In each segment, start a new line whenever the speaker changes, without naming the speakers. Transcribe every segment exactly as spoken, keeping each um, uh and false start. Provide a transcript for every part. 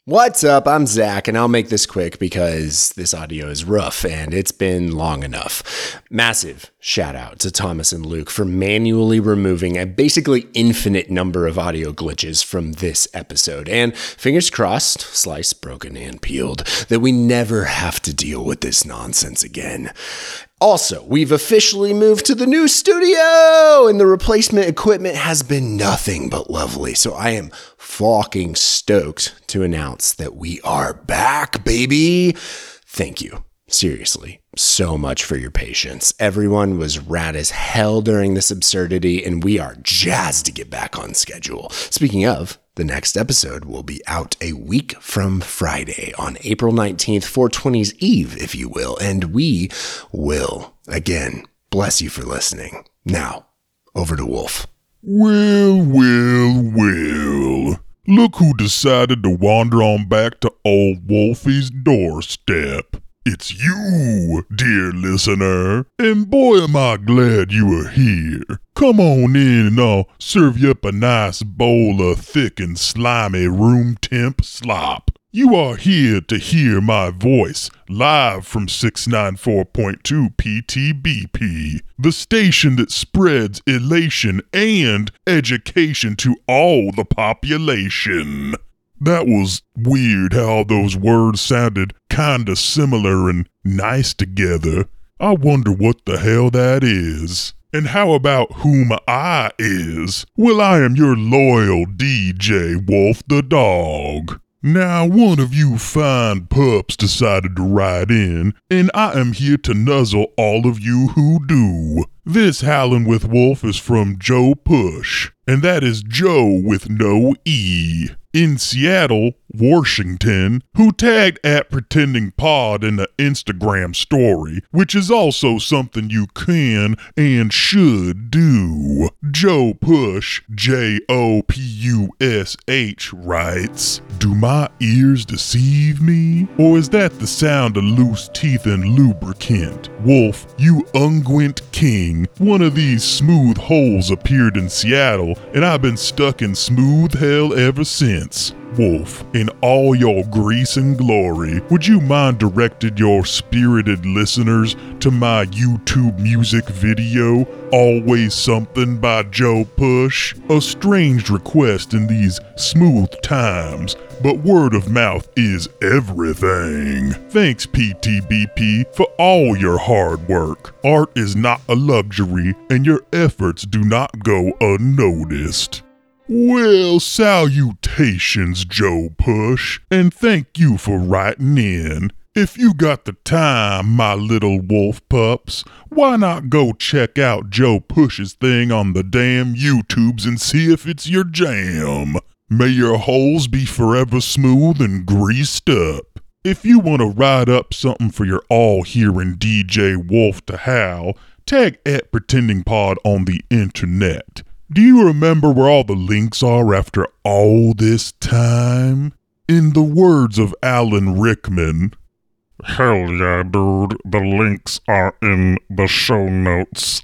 What's up? I'm Zach, and I'll make this quick because this audio is rough and it's been long enough. Massive shout out to Thomas and Luke for manually removing a basically infinite number of audio glitches from this episode. And fingers crossed, sliced, broken, and peeled, that we never have to deal with this nonsense again. Also, we've officially moved to the new studio, and the replacement equipment has been nothing but lovely. So I am fucking stoked to announce that we are back, baby. Thank you. Seriously, so much for your patience. Everyone was rad as hell during this absurdity, and we are jazzed to get back on schedule. Speaking of, the next episode will be out a week from Friday on April nineteenth, four twenty's Eve, if you will, and we will, again, bless you for listening. Now, over to Wolf.
Well, well, well. Look who decided to wander on back to old Wolfie's doorstep. It's you, dear listener, and boy am I glad you are here. Come on in and I'll serve you up a nice bowl of thick and slimy room temp slop. You are here to hear my voice live from six ninety-four point two P T B P, the station that spreads elation and education to all the population. That was weird how those words sounded kinda similar and nice together. I wonder what the hell that is. And how about whom I is? Well, I am your loyal D J Wolf the dog. Now, one of you fine pups decided to ride in, and I am here to nuzzle all of you who do. This Howlin' with Wolf is from Joe Push, and that is Joe with no E. In Seattle, Washington, who tagged at Pretending Pod in the Instagram story, which is also something you can and should do. Joe Push, J O P U S H, writes, "Do my ears deceive me? Or is that the sound of loose teeth and lubricant? Wolf, you unguent king, one of these smooth holes appeared in Seattle, and I've been stuck in smooth hell ever since. Wolf, in all your grease and glory, would you mind directing your spirited listeners to my YouTube music video, Always Something by Joe Push? A strange request in these smooth times, but word of mouth is everything. Thanks P T B P for all your hard work. Art is not a luxury, and your efforts do not go unnoticed." Well, salutations, Joe Push, and thank you for writing in. If you got the time, my little wolf pups, why not go check out Joe Push's thing on the damn YouTubes and see if it's your jam. May your holes be forever smooth and greased up. If you want to write up something for your all-hearing D J Wolf to howl, tag at Pretending Pod on the internet. Do you remember where all the links are after all this time? In the words of Alan Rickman, "Hell yeah, dude, the links are in the show notes."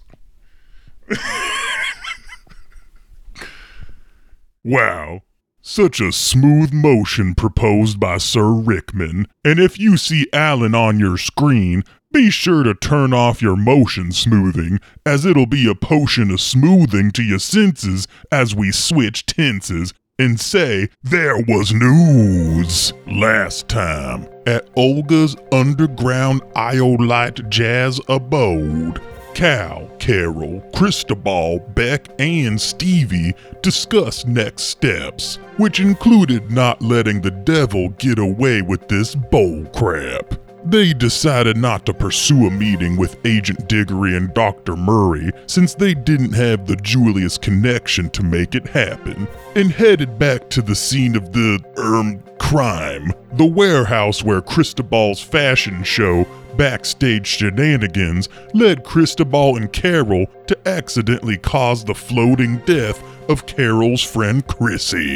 Wow, such a smooth motion proposed by Sir Rickman, and if you see Alan on your screen, be sure to turn off your motion smoothing, as it'll be a potion of smoothing to your senses as we switch tenses and say, "There was news last time at Olga's underground iolite jazz abode. Cal, Carol, Cristobal, Beck, and Stevie discussed next steps, which included not letting the devil get away with this bullcrap. They decided not to pursue a meeting with Agent Diggory and Doctor Murray since they didn't have the Julius connection to make it happen, and headed back to the scene of the, erm, crime, the warehouse where Cristobal's fashion show backstage shenanigans led Cristobal and Carol to accidentally cause the floating death of Carol's friend Chrissy.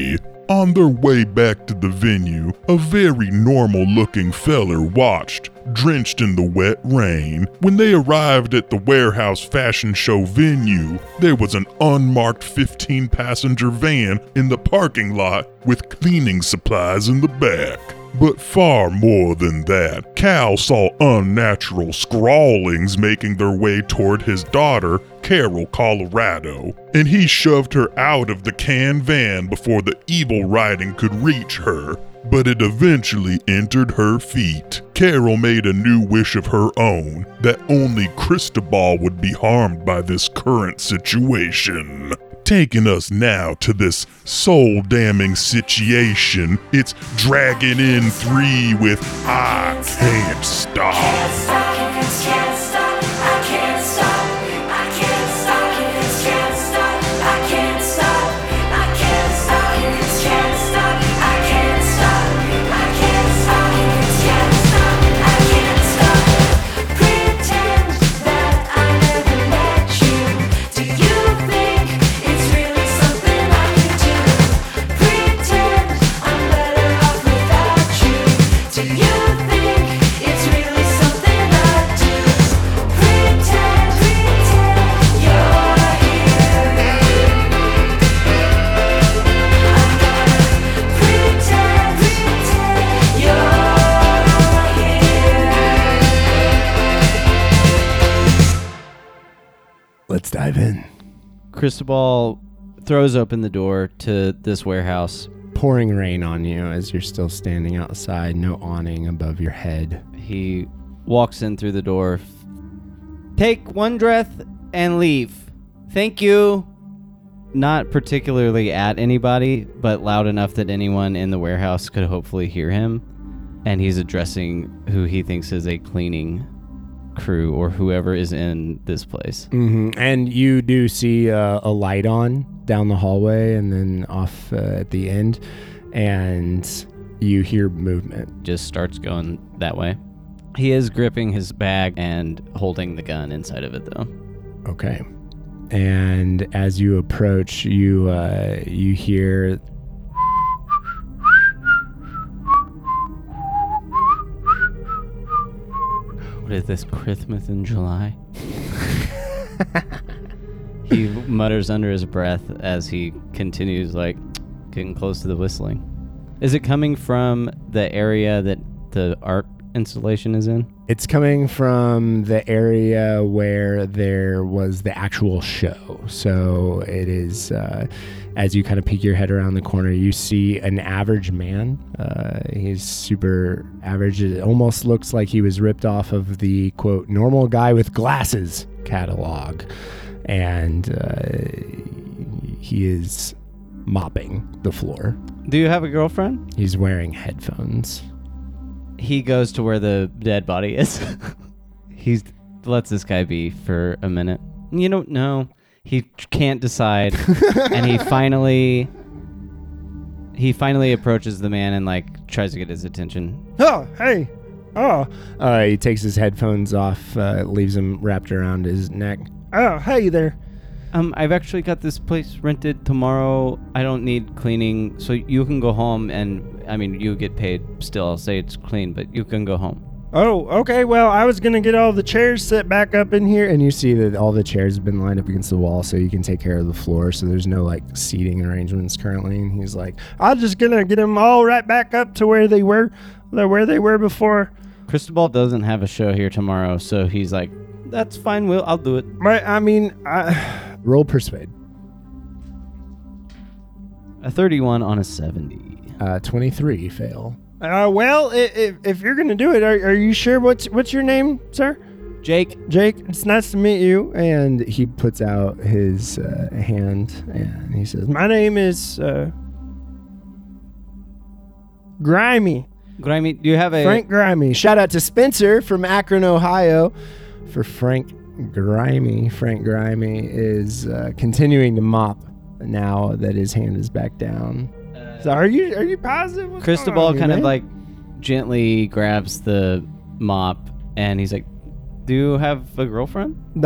On their way back to the venue, a very normal-looking feller watched, drenched in the wet rain. When they arrived at the warehouse fashion show venue, there was an unmarked fifteen-passenger van in the parking lot with cleaning supplies in the back. But far more than that, Cal saw unnatural scrawlings making their way toward his daughter, Carol Colorado, and he shoved her out of the can van before the evil writing could reach her. But it eventually entered her feet. Carol made a new wish of her own, that only Cristobal would be harmed by this current situation. Taking us now to this soul-damning situation, it's Dragon in three with I Can't Stop.
Can't stop, can't stop, I can't stop, I can't stop, can't stop, I can't stop, I can't stop, can't stop, I can't stop, I can't stop, can't stop, I can't stop. Pretend that I never met you. Do you think it's really something I can do? Pretend I'm better off without you. Do you think it's really something I do? Pretend, pretend you're here. I'm gonna pretend, pretend you're here.
Let's dive in.
Cristobal throws open the door to this warehouse.
Pouring rain on you as you're still standing outside, no awning above your head.
He walks in through the door. Take one breath and leave. Thank you. Not particularly at anybody, but loud enough that anyone in the warehouse could hopefully hear him. And he's addressing who he thinks is a cleaning crew or whoever is in this place.
Mm-hmm. And you do see uh, a light on down the hallway and then off uh, at the end, and you hear movement.
Just starts going that way. He is gripping his bag and holding the gun inside of it, though.
Okay. And as you approach, you uh, you hear
What is this, Christmas in July? He mutters under his breath as he continues, like, getting close to the whistling. Is it coming from the area that the art installation is in?
It's coming from the area where there was the actual show. So it is, uh, as you kind of peek your head around the corner, you see an average man. Uh, he's super average. It almost looks like he was ripped off of the, quote, normal guy with glasses catalog. And uh, he is mopping the floor.
Do you have a girlfriend?
He's wearing headphones.
He goes to where the dead body is. He lets this guy be for a minute. You don't know. He can't decide. And he finally he finally approaches the man and like tries to get his attention.
Oh, hey. Oh. Uh, he takes his headphones off, uh, leaves them wrapped around his neck. Oh, hey there.
Um, I've actually got this place rented tomorrow. I don't need cleaning, so you can go home and, I mean, you get paid still. I'll say it's clean, but you can go home.
Oh, okay. Well, I was going to get all the chairs set back up in here.
And you see that all the chairs have been lined up against the wall so you can take care of the floor. So there's no, like, seating arrangements currently. And he's like,
I'm just going to get them all right back up to where they were, where they were before.
Cristobal doesn't have a show here tomorrow, so he's like, that's fine, Will. I'll do it.
Right, I mean, I...
Roll persuade.
A thirty-one on a seventy.
Uh, twenty-three, fail.
Uh, well, if, if you're going to do it, are, are you sure? What's what's your name, sir?
Jake.
Jake, it's nice to meet you.
And he puts out his uh, hand and he says,
My name is uh, Grimy.
Grimy, do you have a...
Frank Grimy. Shout out to Spencer from Akron, Ohio for Frank Grimy. Frank Grimy is uh, continuing to mop now that his hand is back down.
So are you are you positive? What's
Cristobal
going on,
kind of
man?
like gently grabs the mop and he's like, do you have a girlfriend?
Uh,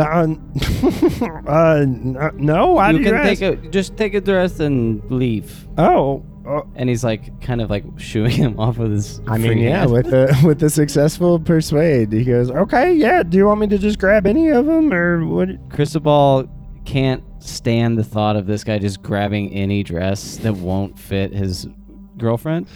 uh, n- no. Why
you
do
can
you
take
ask?
a just take a dress and leave.
Oh, Oh,
And he's like kind of like shooing him off with his.
I mean,
free
yeah,
hand.
with the with the successful persuade, he goes, okay, yeah. Do you want me to just grab any of them, or what?
Cristobal can't stand the thought of this guy just grabbing any dress that won't fit his girlfriend.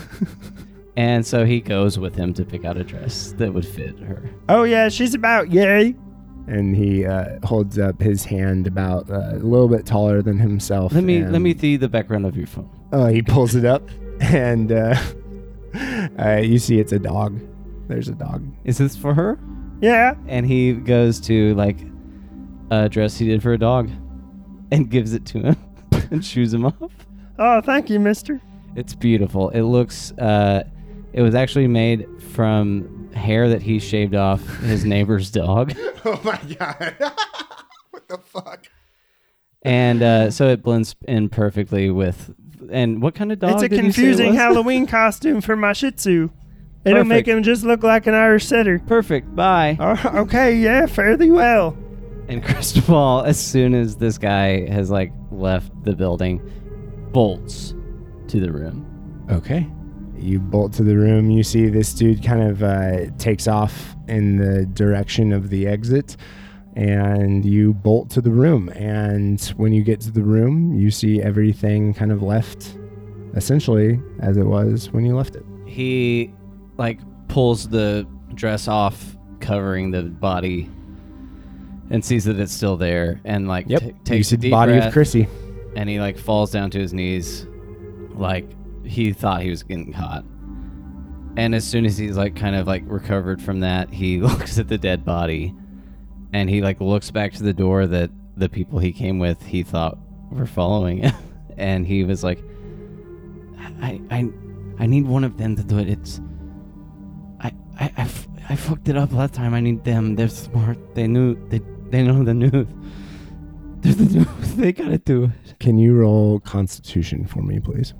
And so he goes with him to pick out a dress that would fit her.
Oh yeah, she's about yay. And he uh, holds up his hand about uh, a little bit taller than himself.
Let me
and,
let me see the background of your phone.
Oh, he pulls it up, and uh, uh, you see it's a dog. There's a dog.
Is this for her?
Yeah.
And he goes to like a dress he did for a dog and gives it to him and shoos him off.
Oh, thank you, mister.
It's beautiful. It looks uh it was actually made from hair that he shaved off his neighbor's dog.
Oh my god. What the fuck?
And uh, so it blends in perfectly with. And what kind of dog?
It's a
did you say it
confusing
was?
Halloween costume for my Shih Tzu. It'll make
Perfect.
him just look like an Irish setter.
Perfect. Bye.
Oh, okay, yeah, fare thee well.
And Cristobal, as soon as this guy has like left the building, bolts to the room.
Okay. You bolt to the room. You see this dude kind of uh, takes off in the direction of the exit, and you bolt to the room. And when you get to the room, you see everything kind of left essentially as it was when you left it.
He like pulls the dress off, covering the body, and sees that it's still there, and like
Yep.
t-
you
takes
see
a
the
deep
body
breath,
of Chrissy.
and he like falls down to his knees, like he thought he was getting caught. And as soon as he's like kind of like recovered from that, he looks at the dead body, and he like looks back to the door that the people he came with he thought were following him, and he was like, I I I need one of them to do it. It's I I I, f- I fucked it up last time. I need them. They're smart. They knew they they know the news. They're the news. They gotta do it.
Can you roll Constitution for me, please?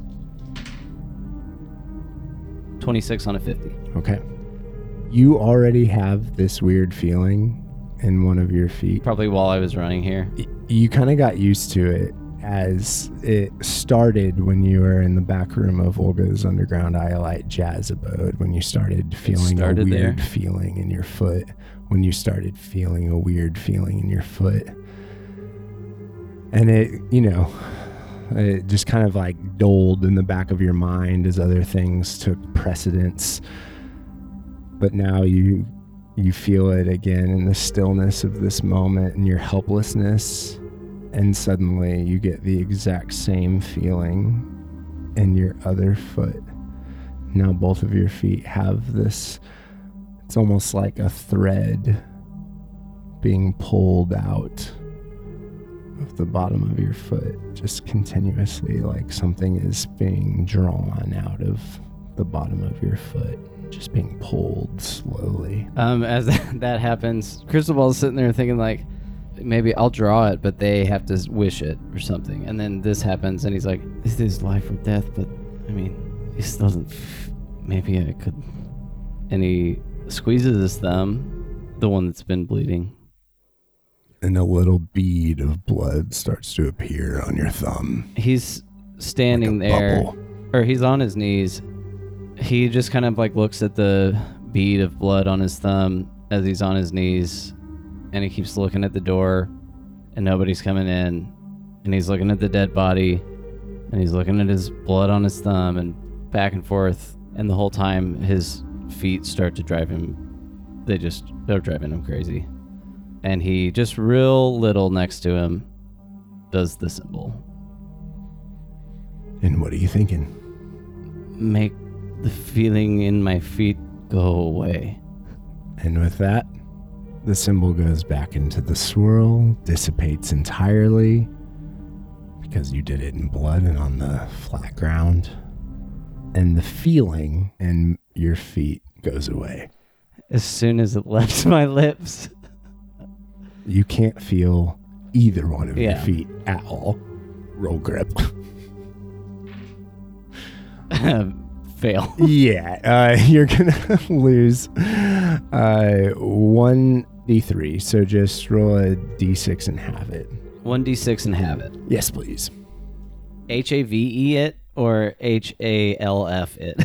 twenty-six on a fifty.
Okay. You already have this weird feeling in one of your feet.
Probably while I was running here.
Y- You kind of got used to it as it started when you were in the back room of Olga's Underground Iolite Jazz Abode, when you started feeling a
started
weird
there.
feeling in your foot, when you started feeling a weird feeling in your foot. And it, you know, it just kind of like doled in the back of your mind as other things took precedence. But now you you feel it again in the stillness of this moment and your helplessness. And suddenly you get the exact same feeling in your other foot. Now both of your feet have this, it's almost like a thread being pulled out of the bottom of your foot, just continuously, like something is being drawn out of the bottom of your foot, just being pulled slowly.
Um, as that happens, Cristobal's sitting there thinking like, maybe I'll draw it, but they have to wish it or something. And then this happens, and he's like, this is life or death, but I mean, this doesn't, f- maybe I could. And he squeezes his thumb, the one that's been bleeding.
And a little bead of blood starts to appear on your thumb.
He's standing
Like a
there,
bubble.
or he's on his knees. He just kind of like looks at the bead of blood on his thumb as he's on his knees, and he keeps looking at the door, and nobody's coming in. And he's looking at the dead body, and he's looking at his blood on his thumb, and back and forth. And the whole time, his feet start to drive him. They just, they're driving him crazy. And he just real little next to him does the symbol.
And what are you thinking?
Make the feeling in my feet go away.
And with that, the symbol goes back into the swirl, dissipates entirely, because you did it in blood and on the flat ground. And the feeling in your feet goes away.
As soon as it left my lips.
You can't feel either one of your
Yeah.
feet at all. Roll grip.
Fail.
Yeah, uh, you're gonna lose uh, one d three. So just roll a d six and have it.
one d six and have it.
Yes, please.
H A V E it or H A L F it.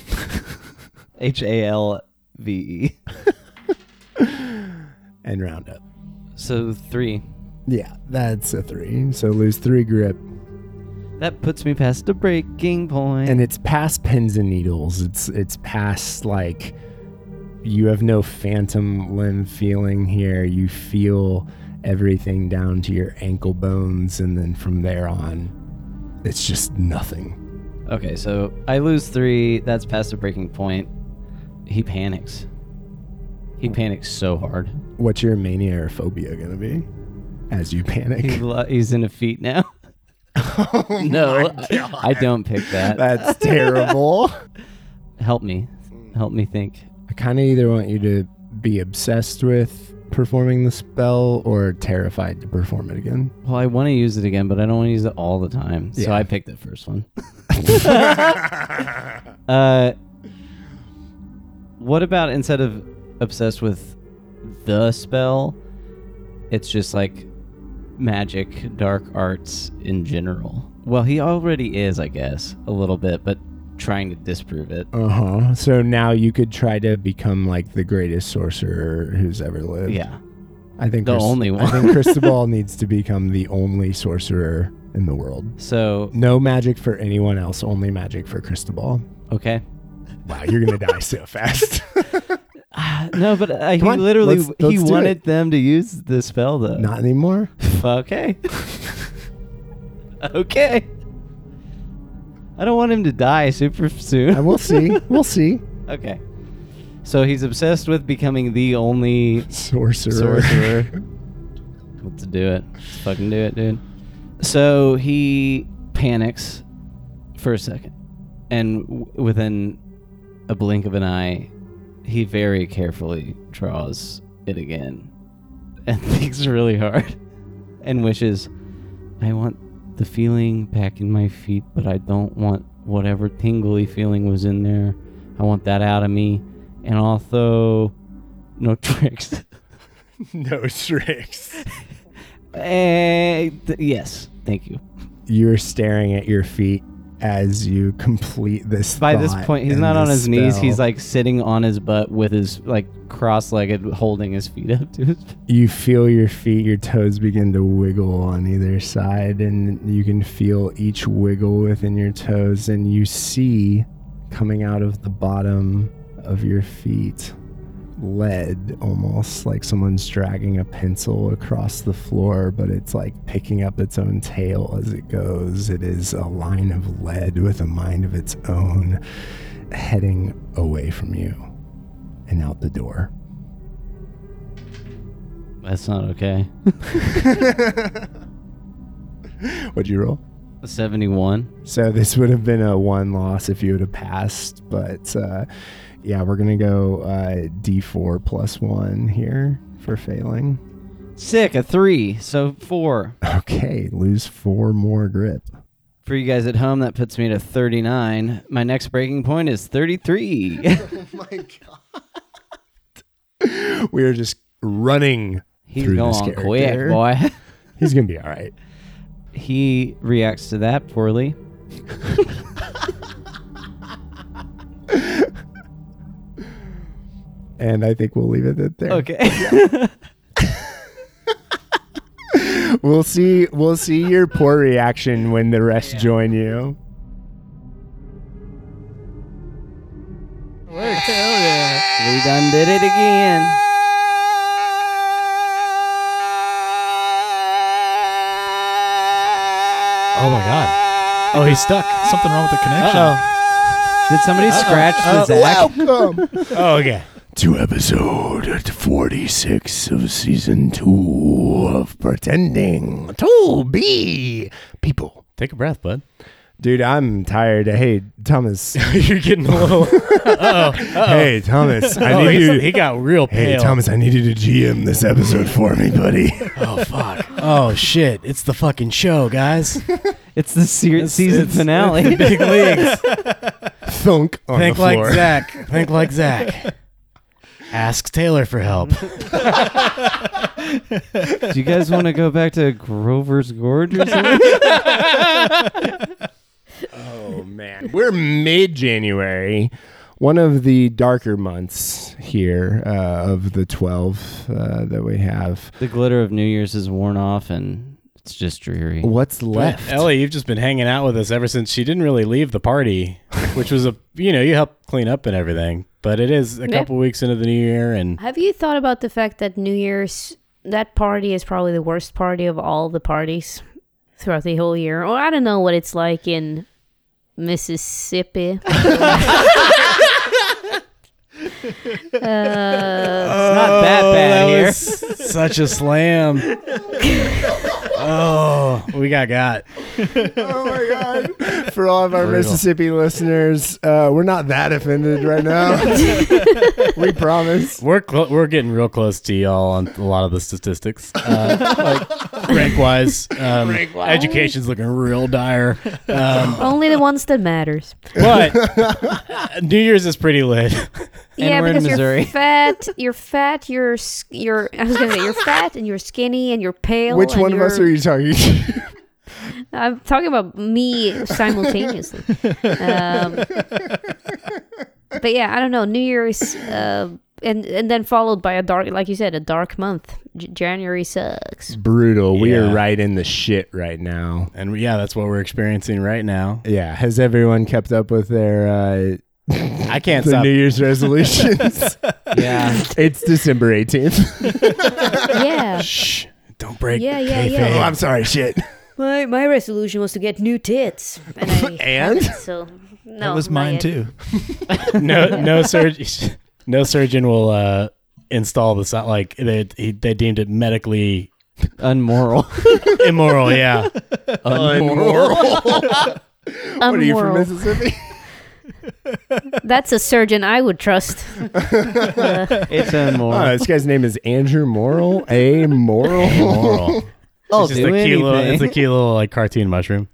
H A L V E.
And round up.
So three.
Yeah, that's a three. So lose three grip.
That puts me past the breaking point.
And it's past pins and needles. It's it's past like you have no phantom limb feeling here. You feel everything down to your ankle bones, and then from there on, it's just nothing.
Okay, so I lose three. That's past the breaking point. He panics. He panics so hard.
What's your mania or phobia gonna be as you panic?
He's, lo- he's in a feet now.
Oh
No,
my
I,
God.
I don't pick that.
That's terrible.
Help me. Help me think.
I kind of either want you to be obsessed with performing the spell or terrified to perform it again.
Well, I want to use it again, but I don't want to use it all the time. So
Yeah.
I picked the first one. uh, what about instead of obsessed with the spell, it's just like magic, dark arts in general? Well, he already is, I guess, a little bit, but trying to disprove it.
Uh-huh. So now you could try to become like the greatest sorcerer who's ever lived.
Yeah.
I think
The
Chris-
only one.
I think Cristobal needs to become the only sorcerer in the world.
So,
No magic for anyone else, only magic for Cristobal.
okay.
Wow, you're going to die so fast.
No, but uh, he
Come on,
literally,
let's-
he
let's do
wanted
it.
them to use the spell, though.
Not anymore.
Okay. Okay. I don't want him to die super soon.
Uh, we'll see. We'll see.
Okay. So he's obsessed with becoming the only
Sorcerer.
sorcerer. Let's do it. Let's fucking do it, dude. So he panics for a second. And w- within a blink of an eye, he very carefully draws it again and thinks really hard and wishes, I want the feeling back in my feet, but I don't want whatever tingly feeling was in there. I want that out of me. And also, no tricks.
No tricks.
Eh, th- yes, thank you.
You're staring at your feet as you complete this.
By this
thought
point, he's
and
not on
this
his knees.
spell.
He's like sitting on his butt with his like cross-legged, holding his feet up to his.
You feel your feet, your toes begin to wiggle on either side, and you can feel each wiggle within your toes, and you see coming out of the bottom of your feet lead, almost like someone's dragging a pencil across the floor, but it's like picking up its own tail as it goes. It is a line of lead with a mind of its own, heading away from you and out the door.
That's not okay.
What'd you roll?
seventy-one.
So this would have been a one loss if you would have passed, but uh, yeah, we're gonna go uh, D four plus one here for failing.
Sick, a three, so four.
Okay, lose four more grip.
For you guys at home, that puts me to thirty-nine. My next breaking point is thirty-three.
Oh my god! We are just running
He's
through
going
this character.
quick, boy.
He's gonna be all right.
He reacts to that poorly.
And I think we'll leave it at there.
Okay.
We'll see. We'll see your poor reaction when the rest join you.
We done did it again.
Oh my god. Oh, he's stuck. Something wrong with the connection.
Uh-oh. Did somebody scratch the Zach?
Welcome
Oh, okay.
to episode forty-six of season two of Pretending to Be People.
Take a breath, bud.
Dude, I'm tired. Hey, Thomas.
You're getting a little. Uh-oh. Uh-oh.
Hey, Thomas. I
Oh,
need
he's-
you.
he got real
Hey,
pale.
Thomas. I need you to G M this episode for me, buddy.
Oh, fuck. Oh, shit. It's the fucking show, guys.
It's the se-
It's-
season
it's-
finale.
it's the big leagues.
Thunk on
Think
the
like
floor.
Zach. Think like Zach. Ask Taylor for help.
Do you guys want to go back to Grover's Gorge or something?
Oh, man. We're mid-January. One of the darker months here uh, of the twelve uh, that we have.
The glitter of New Year's is worn off, and it's just dreary.
What's
But
left?
Ellie, you've just been hanging out with us ever since she didn't really leave the party, which was a, you know, you helped clean up and everything. But it is a
Yeah.
couple weeks into the new year, and
Have you thought about the fact that New Year's, that party is probably the worst party of all the parties throughout the whole year? Or I don't know what it's like in Mississippi. uh,
It's not that bad here.
such a slam. Oh, we got got.
Oh my God. For all of our
Brutal.
Mississippi listeners, uh, we're not that offended right now. We promise.
We're cl- we're getting real close to y'all on a lot of the statistics, uh, like rank wise. Um, education's looking real dire, um,
only the ones that matters.
but New Year's is pretty lit.
Yeah,
we're in
because
Missouri.
you're fat, you're fat, you're s- you're I was gonna say you're fat and you're skinny and you're pale.
Which
and
one of us are
you're-
you talking to?
I'm talking about me simultaneously. Um, but yeah, I don't know. New Year's, uh, and and then followed by a dark, like you said, a dark month. J- January sucks.
Brutal. We are
Yeah.
right in the shit right now.
And yeah, that's what we're experiencing right now.
Yeah. Has everyone kept up with their uh,
I can't
the
stop.
New Year's resolutions?
Yeah.
It's December eighteenth.
Yeah,
Shh! Don't break.
yeah, yeah,
kayfabe.
yeah.
Oh, I'm sorry. Shit.
My my resolution was to get new tits, and I
And?
haven't, so no,
That was
not
mine
yet.
too.
No, no surgeon. No surgeon will uh, install the so- like they he, they deemed it medically
Unmoral.
immoral. Yeah.
Unmoral. What are you from
Unmoral.
Mississippi?
That's a surgeon I would trust. Uh,
It's unmoral.
Oh, this guy's name is Andrew Morrill. A Morrill.
Immoral.
I'll
It's just
do
a cute little.
anything.
It's a cute little like cartoon mushroom.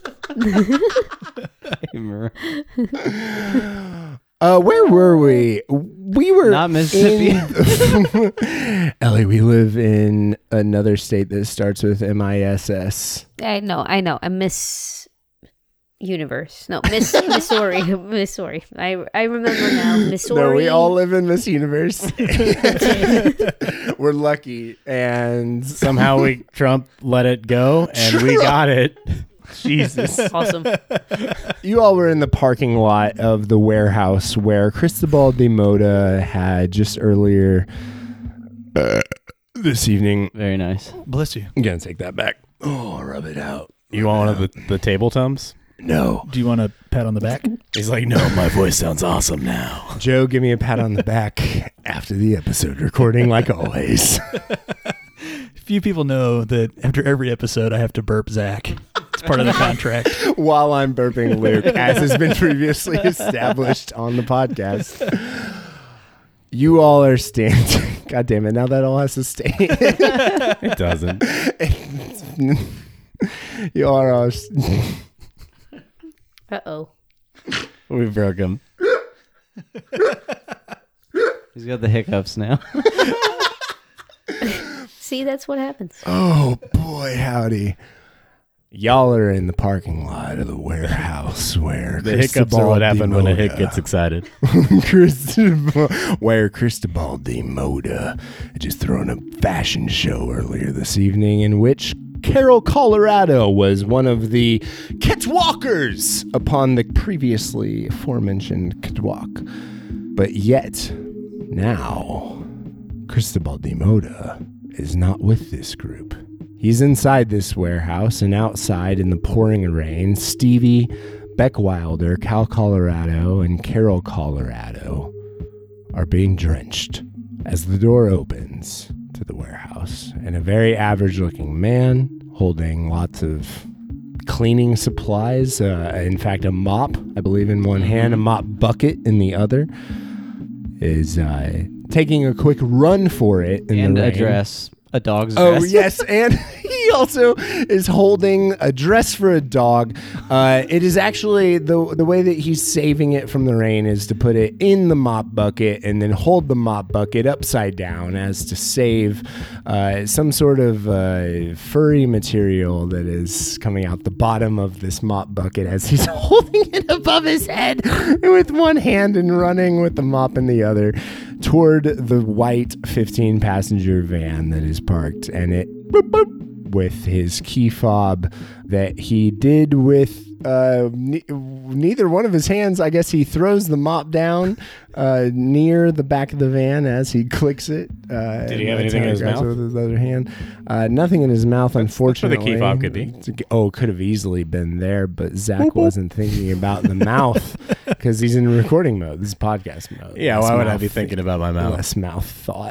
Uh, where were we? We were
Not Mississippi.
in- Ellie, we live in another state that starts with M I S S.
I know, I know. I miss Universe. No, Miss Missouri. Missouri. I I remember now. Missouri.
No, we all live in Miss Universe. We're lucky, and
Somehow we Trump let it go, and we got it.
Jesus.
Awesome.
You all were in the parking lot of the warehouse where Cristobal de Moda had just earlier uh, this evening.
Very nice.
Bless you.
I'm gonna take that back. Oh, rub it out.
You want one of the, the table tums?
No.
Do you want a pat on the back?
He's like, no, my voice sounds awesome now.
Joe, give me a pat on the back after the episode recording, like always.
Few people know that after every episode, I have to burp Zach. It's part of the contract.
While I'm burping Luke, as has been previously established on the podcast. You all are standing. God damn it. Now that all has to stay.
It doesn't.
You all are all.
Uh oh.
We broke him.
He's got the hiccups now.
See, that's what happens.
Oh, boy, howdy. Y'all are in the parking lot of the warehouse where
The hiccups are what happen when a hick gets
excited.
excited.
Cristobal, where Cristobal de Moda had just thrown a fashion show earlier this evening in which Carroll, Colorado was one of the catwalkers upon the previously aforementioned catwalk. But yet, now, Cristobal de Moda is not with this group. He's inside this warehouse, and outside in the pouring rain, Stevie, Beck Wilder, Cal, Colorado, and Carroll, Colorado are being drenched as the door opens to the warehouse, and a very average-looking man holding lots of cleaning supplies, uh, in fact, a mop, I believe, in one hand, a mop bucket in the other, is uh, taking a quick run for it in
And
the
a
rain.
dress A dog's
Oh,
dress.
yes. And he also is holding a dress for a dog. Uh, it is actually the the way that he's saving it from the rain is to put it in the mop bucket and then hold the mop bucket upside down as to save uh, some sort of uh, furry material that is coming out the bottom of this mop bucket as he's holding it above his head with one hand and running with the mop in the other toward the white fifteen passenger van that is parked, and it boop, boop, with his key fob that he did with uh, ne- neither one of his hands. I guess he throws the mop down uh, near the back of the van as he clicks it. Uh,
Did he have
and that's
anything
how
in his
grabs it
mouth?
With his other hand, uh, nothing in his mouth. Unfortunately,
that's where the key fob could be.
It's a- Oh, could have easily been there, but Zach wasn't thinking about the mouth because he's in recording mode. This is podcast mode.
Yeah,
Less
why would I
mouth-
be thinking about my mouth?
Less mouth thought.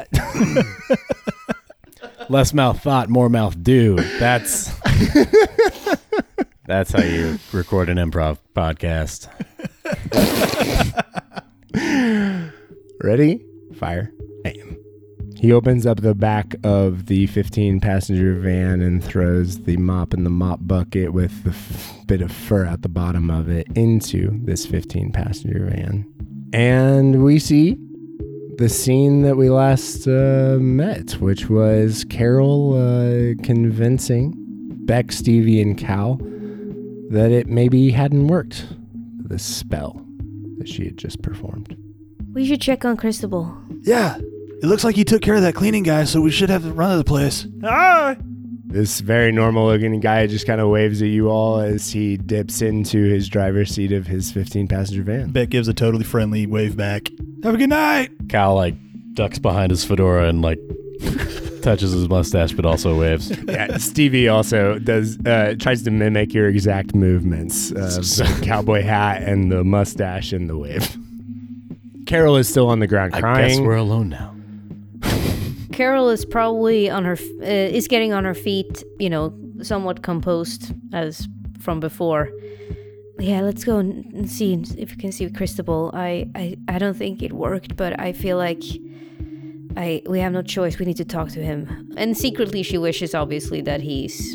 Less mouth thought, more mouth do. That's that's how you record an improv podcast.
Ready? Fire. Aim. He opens up the back of the fifteen passenger van and throws the mop in the mop bucket with the f- bit of fur at the bottom of it into this fifteen passenger van. And we see the scene that we last uh, met, which was Carol uh, convincing Beck, Stevie, and Cal that it maybe hadn't worked, the spell that she had just performed.
We should check on Cristobal.
Yeah. It looks like he took care of that cleaning guy, so we should have the run of the place. Ah!
This very normal looking guy just kind of waves at you all as he dips into his driver's seat of his fifteen passenger van.
Beck gives a totally friendly wave back. Have a good night.
Cal like ducks behind his fedora and like touches his mustache, but also waves.
Yeah, Stevie also does uh, tries to mimic your exact movements of the cowboy hat and the mustache and the wave. Carol is still on the ground
I
crying.
guess we're alone now.
Carol is probably on her f- uh, is getting on her feet, you know, somewhat composed as from before. Yeah, let's go and and see if we can see Cristobal. I, I I don't think it worked, but I feel like I we have no choice. We need to talk to him. And secretly, she wishes, obviously, that he's.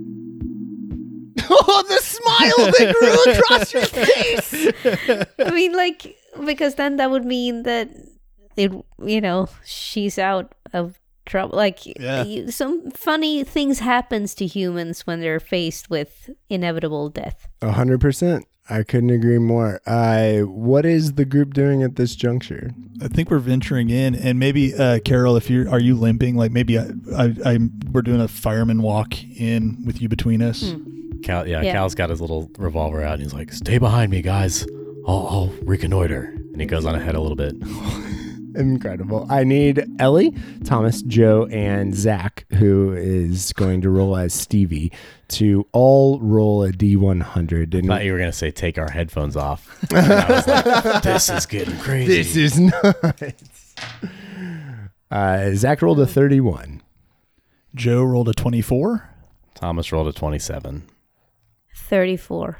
Oh, the smile that grew across your face!
I mean, like, because then that would mean that it, you know, she's out of trouble. Like,
Yeah.
you- some funny things happens to humans when they're faced with inevitable death.
A hundred percent. I couldn't agree more. Uh, what is the group doing at this juncture?
I think we're venturing in, and maybe uh, Carol, if you're, are you limping? Like maybe I, I, I'm, we're doing a fireman walk in with you between us.
Cal, yeah,
Yeah.
Cal's got his little revolver out and he's like, "Stay behind me, guys. I'll, I'll reconnoiter." And he goes on ahead a little bit.
Incredible. I need Ellie, Thomas, Joe, and Zach, who is going to roll as Stevie, to all roll a D one hundred.
I
And
thought you were gonna say take our headphones off. And I was like, this is getting crazy.
this is nuts. Uh, Zach rolled a thirty-one.
Joe rolled a twenty-four.
Thomas rolled a twenty-seven.
thirty-four.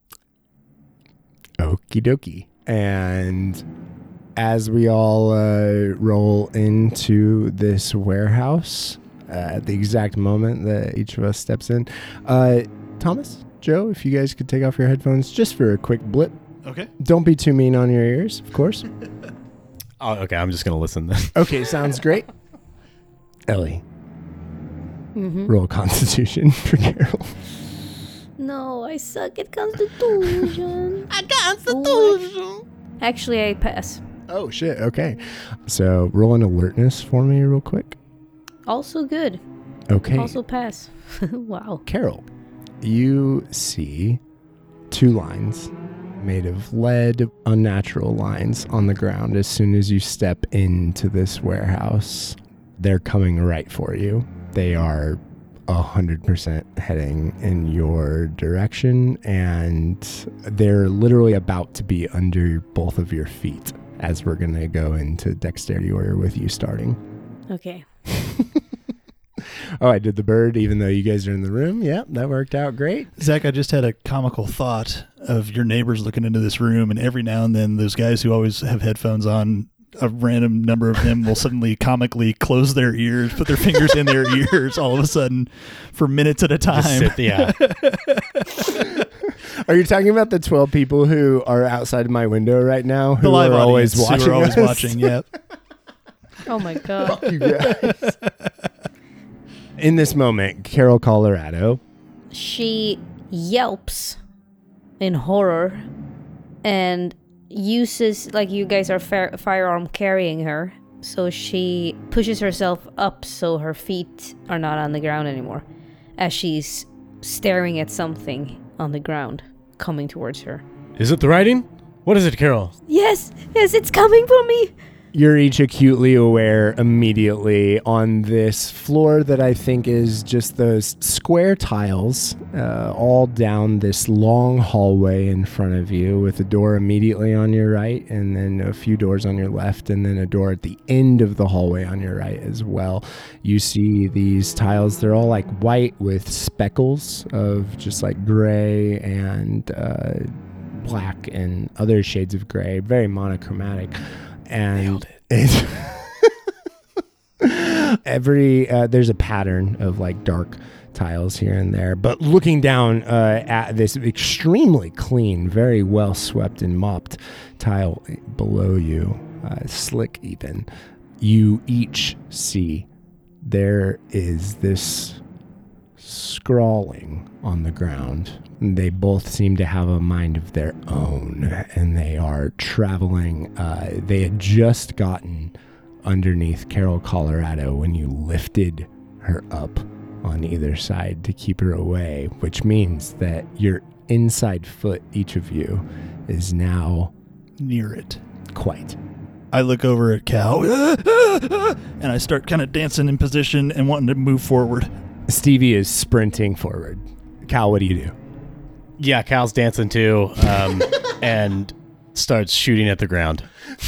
Okie dokie. And as we all uh, roll into this warehouse uh, at the exact moment that each of us steps in, uh, Thomas, Joe, if you guys could take off your headphones just for a quick blip.
Okay.
Don't be too mean on your ears, of course.
Oh, okay. I'm just gonna listen then.
Okay, sounds great. Ellie,
Mm-hmm.
roll Constitution for Carol.
No, I suck at Constitution. I Constitution. Actually, I pass.
Oh, shit. Okay. So roll an alertness for me real quick.
Also good.
Okay.
Also pass. Wow.
Carol, you see two lines made of lead, unnatural lines on the ground as soon as you step into this warehouse. They're coming right for you. They are one hundred percent heading in your direction, and they're literally about to be under both of your feet as we're going to go into dexterity order with you starting.
Okay.
Oh, I did the bird even though you guys are in the room. Yep, that worked out great.
Zach, I just had a comical thought of your neighbors looking into this room, and every now and then those guys who always have headphones on a random number of them will suddenly comically close their ears, put their fingers in their ears all of a sudden for minutes at a time.
Just sit, yeah.
Are you talking about the twelve people who are outside my window right now who
The live
are always
audience
watching
who are always
us?
watching, yep.
Oh my god.
You guys. In this moment, Carol, Colorado.
She yelps in horror and uses, like, you guys are fire- firearm carrying her, so she pushes herself up so her feet are not on the ground anymore as she's staring at something on the ground coming towards her.
Is it the writing? What is it, Carol?
Yes, yes, it's coming for me.
You're each acutely aware immediately on this floor that I think is just those square tiles uh, all down this long hallway in front of you, with a door immediately on your right and then a few doors on your left and then a door at the end of the hallway on your right as well. You see these tiles, they're all like white with speckles of just like gray and uh, black and other shades of gray, very monochromatic. And it. every uh, there's a pattern of like dark tiles here and there, but looking down uh, at this extremely clean, very well swept and mopped tile below you, uh, slick even, you each see there is this scrawling on the ground. They both seem to have a mind of their own, and they are traveling. Uh, they had just gotten underneath Carol, Colorado, when you lifted her up on either side to keep her away, which means that your inside foot, each of you, is now
Near it.
quite.
I look over at Cal and I start kind of dancing in position and wanting to move forward.
Stevie is sprinting forward. Cal, what do you do?
Yeah, Cal's dancing too, um, and starts shooting at the ground.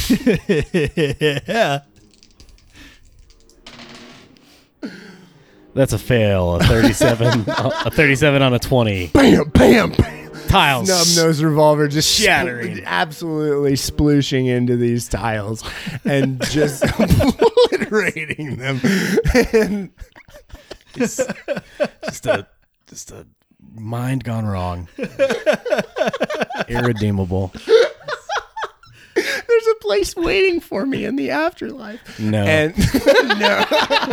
Yeah.
That's a fail. A thirty-seven. A thirty-seven on a twenty.
Bam, bam, bam.
Tiles.
Snub-nosed revolver just
Shattering.
spl- absolutely splooshing into these tiles and just obliterating them. And
Just a, just a mind gone wrong. Irredeemable.
there's a place waiting for me in the afterlife.
No.
And no.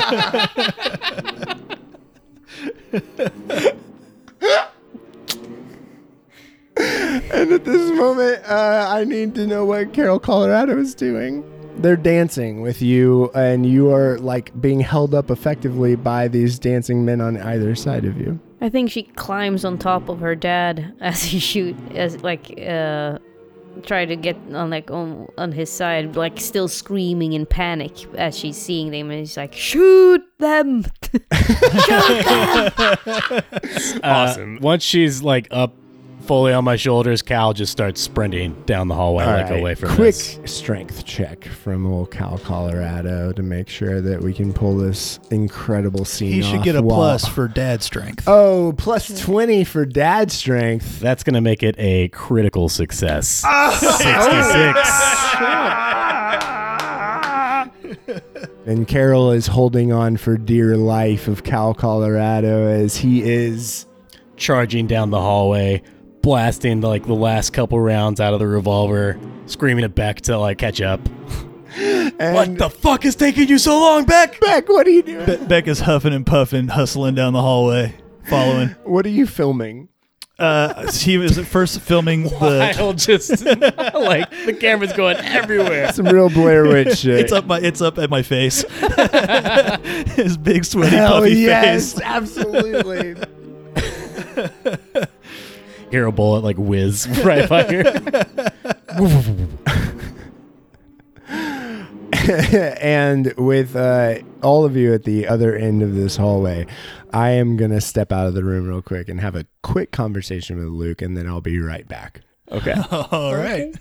And at this moment, uh, I need to know what Carol, Colorado is doing. They're dancing with you, and you are like being held up effectively by these dancing men on either side of you.
I think she climbs on top of her dad as he shoot, as like uh, try to get on like on on his side, like still screaming in panic as she's seeing them, and he's like, "Shoot them! Shoot them!"
Awesome. Once she's like up fully on my shoulders, Cal just starts sprinting down the hallway,
All
like
right,
away from
quick
this.
strength check from old Cal, Colorado, to make sure that we can pull this incredible scene
He should
off
get a
while-
plus for dad strength.
Oh, plus twenty for dad strength.
That's gonna make it a critical success.
Oh.
sixty-six.
And Carol is holding on for dear life of Cal, Colorado, as he is
Charging down the hallway, blasting like the last couple rounds out of the revolver, screaming at Beck to like catch up.
and
What the fuck is taking you so long, Beck?
Beck, what are you doing?
Be- Beck is huffing and puffing, hustling down the hallway, following.
What are you filming?
Uh, he was at first filming the.
I'll just like the camera's going everywhere.
Some real Blair Witch shit.
It's up my. It's up at my face. His big sweaty
Hell
puffy
yes,
face.
absolutely.
Hear a bullet like whiz right by here.
And with uh, all of you at the other end of this hallway, I am going to step out of the room real quick and have a quick conversation with Luke, and then I'll be right back. Okay.
All right.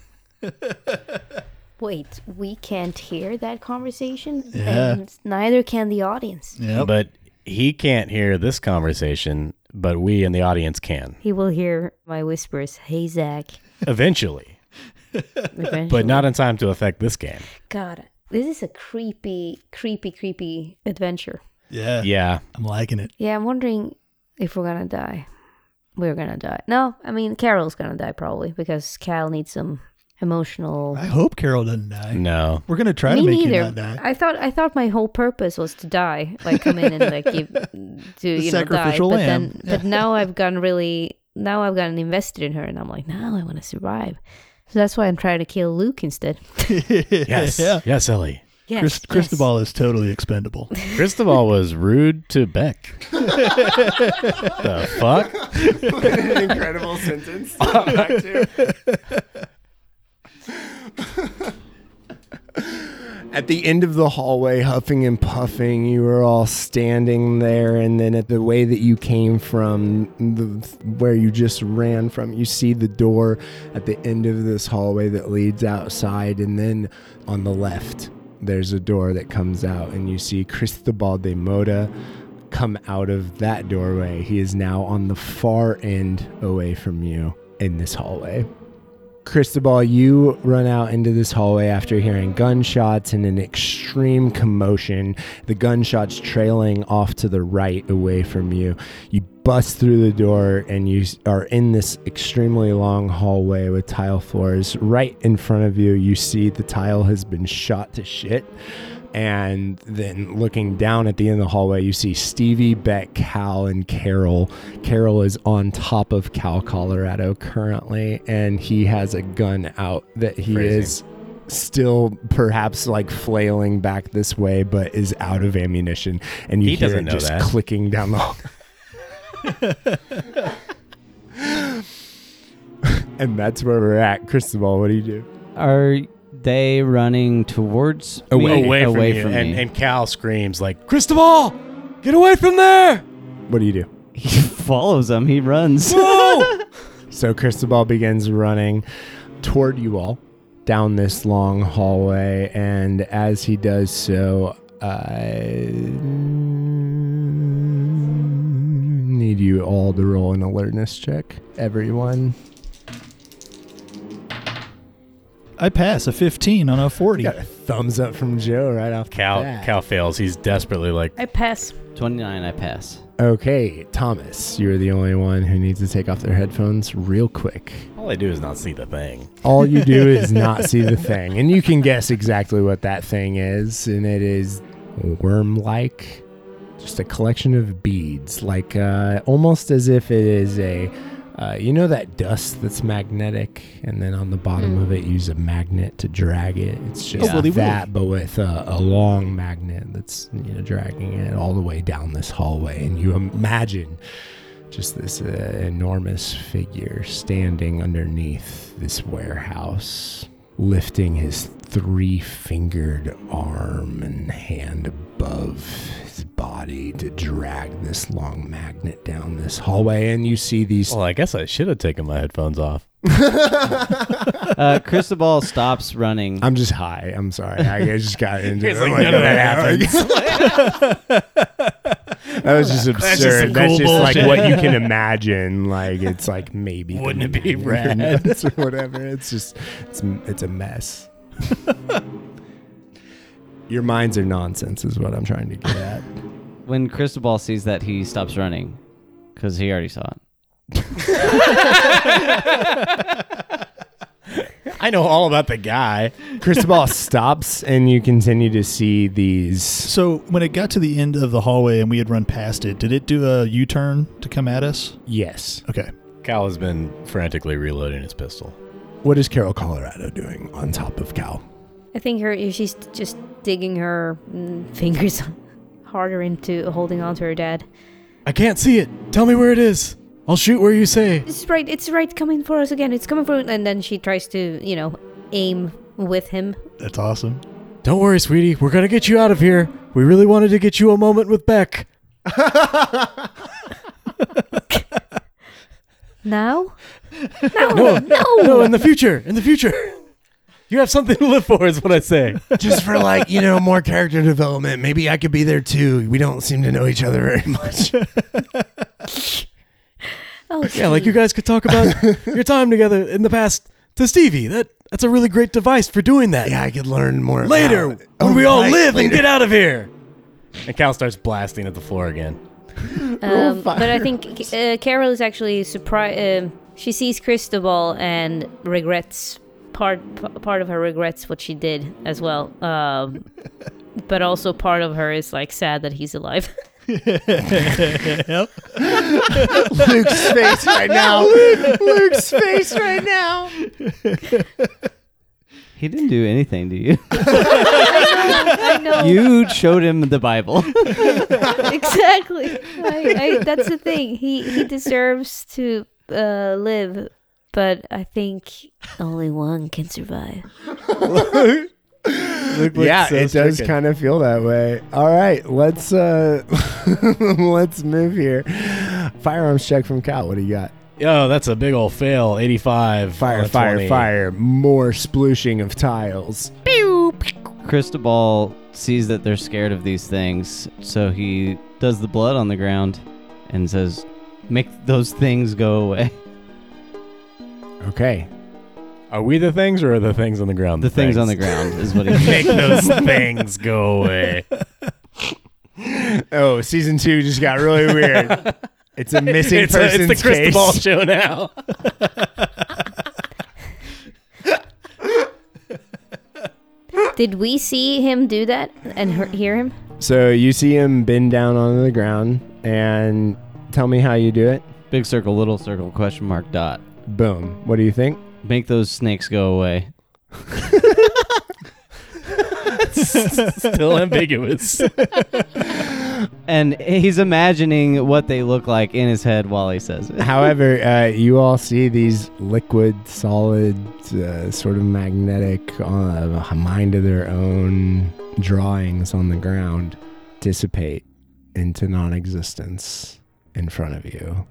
Wait, we can't hear that conversation,
Yeah.
and neither can the audience.
Yep.
But he can't hear this conversation, but we in the audience can.
He will hear my whispers. Hey, Zach.
Eventually. but not in time to affect this game.
God, this is a creepy, creepy, creepy adventure.
Yeah.
Yeah.
I'm liking it.
Yeah, I'm wondering if we're gonna die. We're gonna die. No, I mean Carol's gonna die probably because Cal needs some emotional.
I hope Carol doesn't die.
No.
We're gonna try
Me
to make
neither.
you not die.
I thought I thought my whole purpose was to die, like come in and like give, to you know die.
sacrificial
But
lamb.
then, but now I've gotten really now I've gotten invested in her, and I'm like, now I want to survive. So that's why I'm trying to kill Luke instead.
Yes.
Yeah.
Yes, Ellie.
Yes,
Chris,
yes.
Cristobal is totally expendable.
Cristobal was rude to Beck. The fuck?
What an incredible sentence. to come back to. At the end of the hallway, huffing and puffing, you were all standing there, and then at the way that you came from, the, where you just ran from, you see the door at the end of this hallway that leads outside, and then on the left, there's a door that comes out, and you see Cristobal de Moda come out of that doorway. He is now on the far end away from you in this hallway. Cristobal, you run out into this hallway after hearing gunshots and an extreme commotion. The gunshots trailing off to the right away from you. You bust through the door and you are in this extremely long hallway with tile floors. Right in front of you, you see the tile has been shot to shit. And then looking down at the end of the hallway, you see Stevie, Beck, Cal, and Carol. Carol is on top of Cal, Colorado currently, and he has a gun out that he
Crazy.
is still perhaps like flailing back this way, but is out of ammunition. And you
He
hear
doesn't
it
know
just
that.
clicking down the hall. And that's where we're at. Cristobal, what do you do?
Are they running towards
Away.
me?
Away from
away
you.
from
and,
me.
and Cal screams like, Cristobal, get away from there.
What do you do?
He follows them. He runs.
No.
So Cristobal begins running toward you all down this long hallway, and as he does so, I need you all to roll an alertness check. Everyone.
I pass a fifteen on a forty.
Got a thumbs up from Joe right off
Cal,
the bat.
Cal fails. He's desperately like,
I pass.
twenty-nine, I pass.
Okay, Thomas, you're the only one who needs to take off their headphones real quick.
all I do is not see the thing.
All you do is not see the thing. And you can guess exactly what that thing is. And it is worm-like. Just a collection of beads. Like uh, almost as if it is a... Uh, you know that dust that's magnetic? And then on the bottom
Mm.
of it, use a magnet to drag it. It's just
Oh, Willy
that, but with a, a long magnet that's, you know, dragging it all the way down this hallway. And you imagine... just this uh, enormous figure standing underneath this warehouse, lifting his three-fingered arm and hand above his body to drag this long magnet down this hallway. And you see these...
Well, I guess I should have taken my headphones off.
Uh, Cristobal stops running.
I'm just high. I'm sorry. I just got into
He's
it.
like,
I'm
none of that
That was just absurd.
That's just some
That's
cool
just like
bullshit.
what you can imagine. Like it's like maybe
Wouldn't
gonna
it be
be
rad?
nuts or whatever. It's just it's it's a mess. Your minds are nonsense, is what I'm trying to get at.
When Cristobal sees that, he stops running because he already saw it.
I know all about the guy.
Cristobal stops, and you continue to see these.
So when it got to the end of the hallway and we had run past it, did it do a U-turn to come at us?
Yes.
Okay.
Cal has been frantically reloading his pistol.
What is Carol, Colorado doing on top of Cal?
I think her she's just digging her mm, fingers harder into holding on to her dad.
I can't see it. Tell me where it is. I'll shoot where you say.
It's right. It's right. Coming for us again. It's coming for. And then she tries to, you know, aim with him.
That's awesome.
Don't worry, sweetie. We're going to get you out of here. We really wanted to get you a moment with Beck.
Now? No,
No,
no.
No, in the future. In the future. You have something to live for, is what I say.
Just for like, you know, more character development. Maybe I could be there too. We don't seem to know each other very much.
Oh,
Yeah, like you guys could talk about your time together in the past to Stevie. That That's a really great device for doing that.
Yeah, I could learn more
Later,
about it.
when
Oh,
we all
right,
live
later.
and get out of here. And Cal starts blasting at the floor again.
Um, but I think uh, Carol is actually surprised. Um she sees Cristobal and regrets part p- part of her regrets what she did as well. Um, but also part of her is like sad that he's alive.
Yep.
Luke's face right now. Luke's face right now.
He didn't do anything to you.
I know.
You showed him the Bible.
Exactly. I, I, that's the thing. He he deserves to uh, live, but I think only one can survive.
Yeah, it does kind of feel that way. All right, let's uh let's move here. Firearms check from Cal. What do you got?
Yo, that's a big old fail. eighty-five.
Fire,
on a
fire,
twenty.
fire. More splooshing of tiles.
Cristobal sees that they're scared of these things, so he does the blood on the ground and says, make those things go away.
Okay.
Are we the things or are the things on the ground?
The things on the ground is what he
Make those things go away.
Oh, season two just got really weird. It's a missing
It's, a,
person's
it's the Cristobal
case.
show now.
Did we see him do that and he- hear him?
So you see him bend down onto the ground and tell me how you do it.
Big circle, little circle, question mark, dot.
Boom. What do you think?
Make those snakes go away.
Still ambiguous.
And he's imagining what they look like in his head while he says it.
However, uh, you all see these liquid, solid, uh, sort of magnetic, uh, mind of their own drawings on the ground dissipate into non-existence in front of you.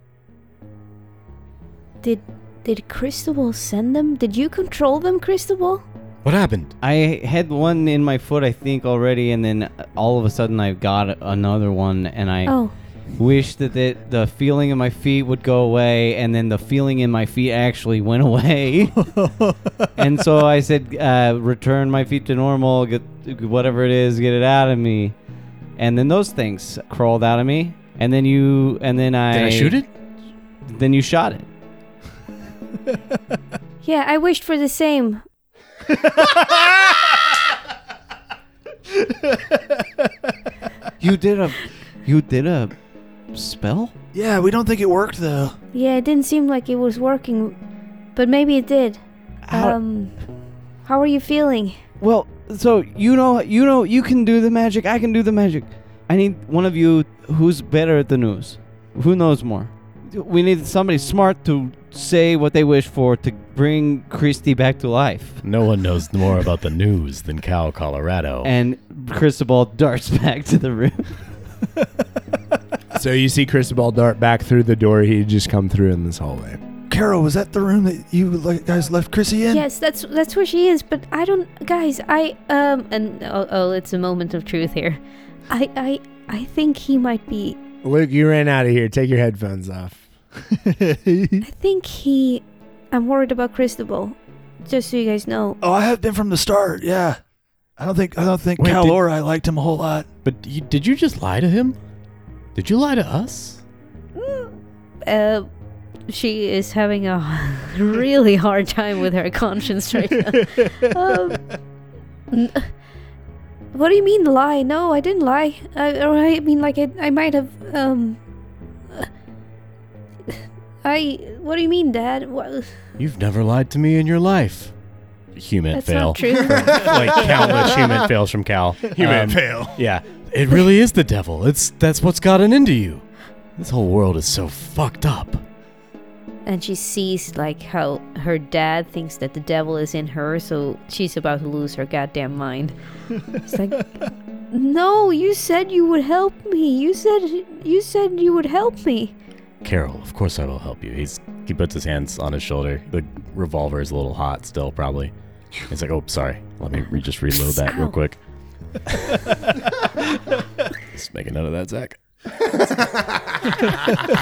Did did Cristobal send them? Did you control them, Cristobal?
What happened?
I had one in my foot, I think, already, and then all of a sudden I got another one, and I
Oh,
wished that the, the feeling in my feet would go away, and then the feeling in my feet actually went away. And so I said, uh, return my feet to normal, get whatever it is, get it out of me. And then those things crawled out of me, and then you, and then I...
Did I shoot it?
Then you shot it.
yeah, I wished for the same.
You did a... You did a spell?
Yeah, we don't think it worked though.
Yeah, it didn't seem like it was working, but maybe it did.
How-
Um, how are you feeling?
Well, so you know, you know, you can do the magic. I can do the magic. I need one of you who's better at the news. Who knows more? We need somebody smart to say what they wish for to bring Christy back to life.
No one knows more about the news than Cal, Colorado.
And Cristobal darts back to the room.
So you see Cristobal dart back through the door he had just come through in this hallway.
Carol, was that the room that you like, guys left Chrissy in?
Yes, that's that's where she is. But I don't, guys. I um, and oh, oh it's a moment of truth here. I I I think he might be.
Luke, you ran out of here. Take your headphones off.
I think he. I'm worried about Cristobal. Just so you guys know.
Oh, I have been from the start. Yeah, I don't think I don't think
Wait,
Cal
did-
or I liked him a whole lot.
But you, did you just lie to him? Did you lie to us?
Uh, she is having a really hard time with her conscience right now. um, n- what do you mean lie? No, I didn't lie. I, or I mean, like I, I might have. Um, I. What do you mean, Dad? What?
You've never lied to me in your life. Human
That's
fail.
not true.
Like countless human fails from Cal.
Human
Um,
fail.
Yeah, it really is the devil. It's that's what's gotten into you. This whole world is so fucked up.
And she sees like how her dad thinks that the devil is in her, so she's about to lose her goddamn mind. It's like, no, you said you would help me. You said you said you would help me.
Carol, of course I will help you. He's he puts his hands on his shoulder. The revolver is a little hot still, probably. He's like, oh, sorry. Let me re- just reload that real
Ow.
quick. Just make a note of that, Zach.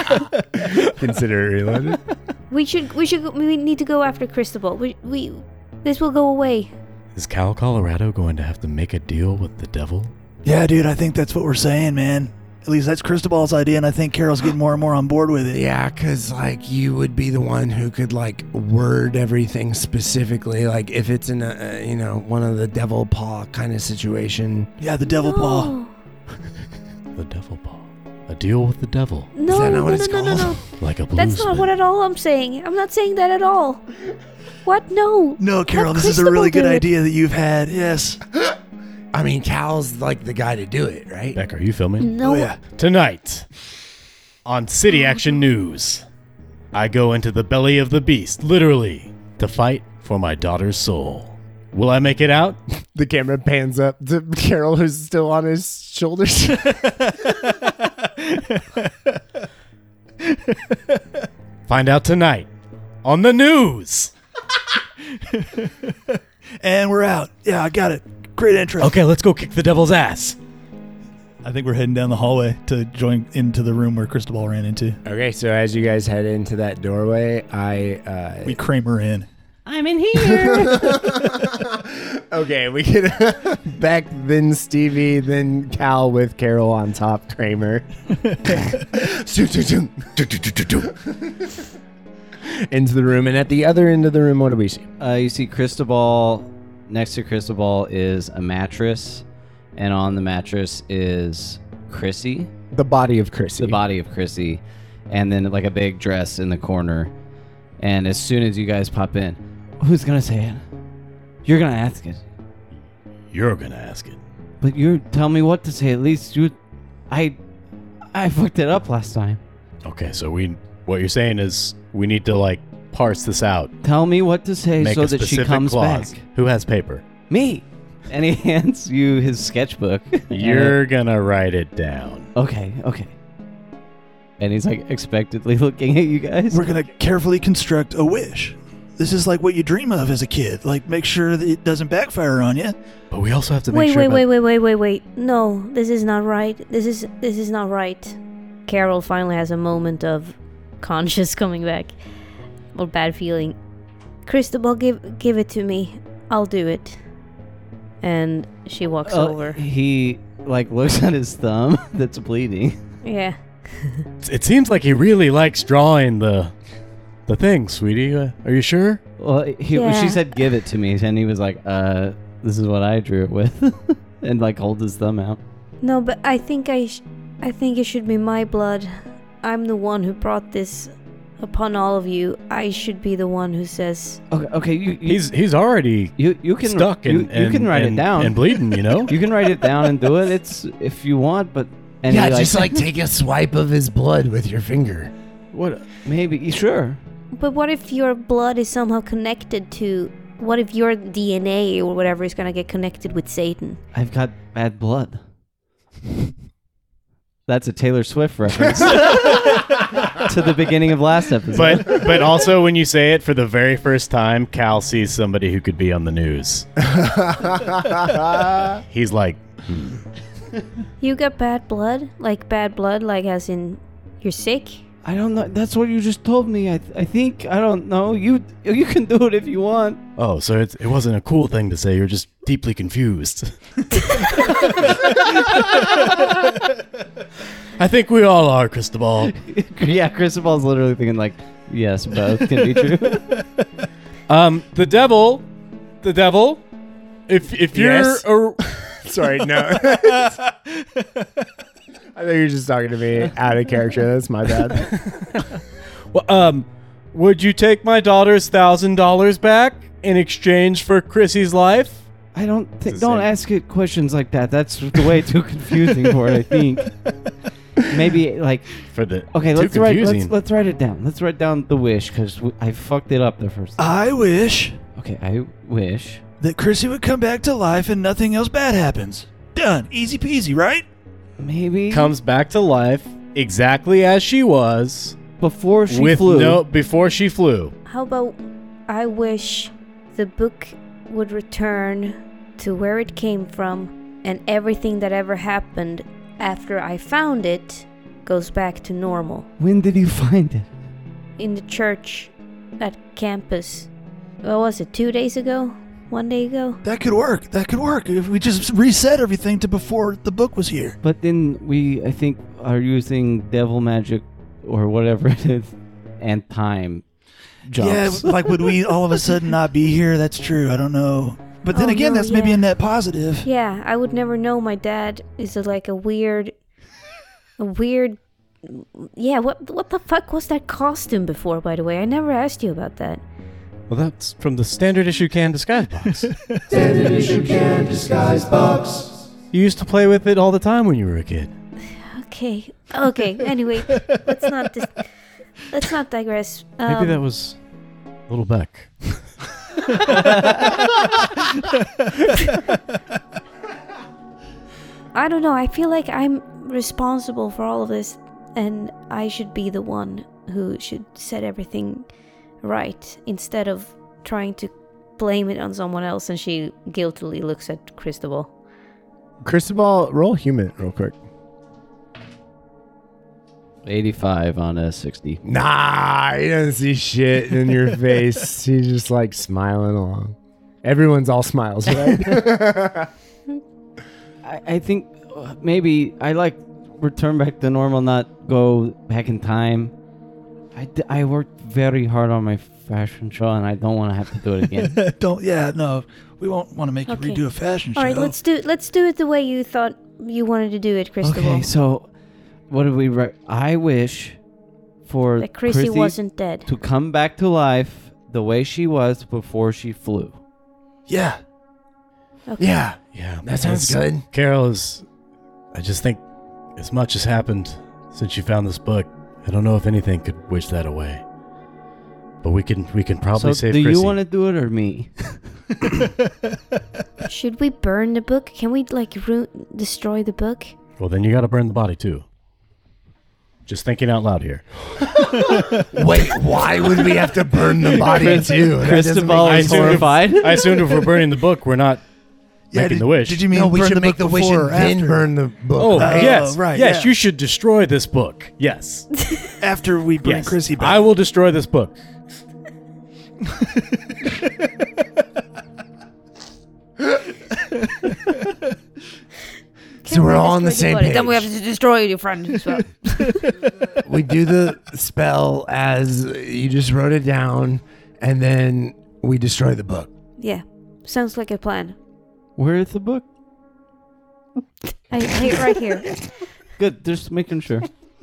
Consider it reloaded.
We should we should go, we need to go after Cristobal. We we This will go away.
Is Cal Colorado going to have to make a deal with the devil?
Yeah, dude, I think that's what we're saying, man. At least that's Cristobal's idea, and I think Carol's getting more and more on board with it.
Yeah, because, like, you would be the one who could, like, word everything specifically. Like, if it's in a, uh, you know, one of the devil paw kind of situation.
Yeah, the devil paw.
No.
The devil paw. A deal with the devil.
No,
Is that not
no,
what
no,
it's
no, no, no.
called?
Like a blues.
That's not what at all I'm saying. I'm not saying that at all. What? No.
No, Carol,
Let
this is a
Cristobal
really good
do it.
idea that you've had. Yes.
I mean, Cal's, like, the guy to do it, right?
Beck, are you filming?
No.
Oh, yeah.
Tonight, on City Action News, I go into the belly of the beast, literally, to fight for my daughter's soul. Will I make it out?
The camera pans up to Carol, who's still on his shoulders.
Find out tonight on the news.
And we're out. Yeah, I got it. Great intro.
Okay, let's go kick the devil's ass.
I think we're heading down the hallway to join into the room where Cristobal ran into.
Okay, so as you guys head into that doorway, I... Uh,
We Kramer in.
I'm in here.
Okay, we get Beck, then Stevie, then Cal with Carol on top, Kramer. Into the room, and at the other end of the room, what do we see?
uh, you see Cristobal. Next to Cristobal is a mattress, and on the mattress is Chrissy,
The body of Chrissy.
the body of Chrissy, and then like a big dress in the corner. And as soon as you guys pop in, who's gonna say it? You're gonna ask it.
You're gonna ask it.
But you tell me what to say. At least you, I, I fucked it up last time.
Okay, so we, what you're saying is we need to like parse this out.
Tell me what to say
Make
so
a
that she
specific
comes
clause.
back.
Who has paper?
Me. And he hands you his sketchbook.
You're gonna write it down.
okay. Okay. And he's like expectantly looking at you guys.
We're going to carefully construct a wish. This is like what you dream of as a kid. Like, make sure that it doesn't backfire on you.
But we also have to make
Wait,
sure.
wait,
about-
wait, wait, wait, wait, wait. No, this is not right. This is this is not right. Carol finally has a moment of conscious coming back. Or bad feeling. Cristobal, give give it to me. I'll do it. And she walks
Uh,
over.
He like looks at his thumb that's bleeding.
Yeah.
It seems like he really likes drawing the, the thing, sweetie. Uh, are you sure?
Well, he,
Yeah.
she said, "Give it to me," and he was like, "Uh, this is what I drew it with," and like hold his thumb out.
No, but I think I sh- I think it should be my blood. I'm the one who brought this upon all of you. I should be the one who says,
Okay, okay, you, you
He's he's already
you you can
stuck and,
you, you
and-
can write
and-
it down
and bleeding. You know.
You can write it down and do it. It's if you want, but and
yeah,
he,
just like take a swipe of his blood with your finger.
What?
maybe sure.
but what if your blood is somehow connected to, what if your D N A or whatever is gonna get connected with Satan?
I've got bad blood. That's a Taylor Swift reference to the beginning of last episode.
But but also when you say it for the very first time, Cal sees somebody who could be on the news. He's like,
You got bad blood? Like bad blood, like as in you're sick?
I don't know. That's what you just told me. I I think I don't know. You you can do it if you want.
oh, so it's, it wasn't a cool thing to say. You're just deeply confused. I think we all are, Cristobal.
Yeah, Cristobal's literally thinking like, yes, both can be true.
Um, the devil, the devil. If if you're
Yes?
a,
Sorry, no. I think you're just talking to me out of character. That's my bad.
well, um, would you take my daughter's thousand dollars back in exchange for Chrissy's life?
I don't think.
the
Don't
same.
ask it questions like that. That's the way too confusing for it. I think. Maybe like
For the
okay,
too
let's write
confusing.
let's let's write it down. Let's write down the wish because I fucked it up the first time.
I wish
Okay, I wish.
that Chrissy would come back to life and nothing else bad happens. Done. Easy peasy, right?
Maybe
comes back to life exactly as she was
before she
with
flew.
no before she flew.
How about I wish the book would return to where it came from, and everything that ever happened after I found it goes back to normal.
When did you find it?
In the church at campus. what was it, two days ago? One day ago?
That could work. That could work if we just reset everything to before the book was here.
But then we, I think, are using devil magic or whatever it is, and time jumps.
Yeah, like would we all of a sudden not be here? That's true. I don't know. But then
Oh,
again,
no,
that's maybe
yeah.
a net positive.
Yeah, I would never know. My dad is a, like a weird, a weird. Yeah, what what the fuck was that costume before? By the way, I never asked you about that.
Well, that's from the standard issue can disguise box.
Standard issue can disguise box.
You used to play with it all the time when you were a kid.
Okay, okay. Anyway, let's not dis- let's not digress. Um,
Maybe that was Little Beck.
I don't know. I feel like I'm responsible for all of this, and I should be the one who should set everything right instead of trying to blame it on someone else. And she guiltily looks at Cristobal.
Cristobal, roll human real quick.
eighty-five on a sixty.
Nah, he doesn't see shit in your face. He's just like smiling along. Everyone's all smiles, right?
I, I think uh, maybe I like return back to normal, not go back in time. I, d- I worked very hard on my fashion show, and I don't want to have to do it again.
Don't. Yeah. No. We won't want to make
Okay.
you redo a fashion
All
show.
right, let's do let's do it the way you thought you wanted to do it, Cristobal.
Okay, so what did we write? I wish for
That Chrissy
Chrissy
wasn't dead.
to come back to life the way she was before she flew.
Yeah.
Okay.
Yeah,
Yeah,
that sounds
it's-
good.
Carol is. I just think as much has happened since you found this book. I don't know if anything could wish that away. But we can we can probably
so
save
do
Chrissy.
you want to do it or me?
Should we burn the book? Can we like ru- destroy the book?
Well, then you got to burn the body too. Just thinking out loud here.
Wait, why would we have to burn the body too? That doesn't
Cristobal
make
is
sense.
horrified.
I assumed if we're burning the book, we're not
Yeah.
making
Did,
the wish.
did you mean
No, we
burn
should
the
make
book
the wish
before
and
or
then
after?
burn the book.
Oh,
Oh,
yes.
right,
Yes,
yeah.
you should destroy this book. Yes.
After we bring
yes.
Chrissy back.
I will destroy this book.
So we're all on the same page.
Then we have to destroy your friend as well.
We do the spell as you just wrote it down, and then we destroy the book.
Yeah, sounds like a plan.
Where is the book?
I, I right here.
Good, just making sure.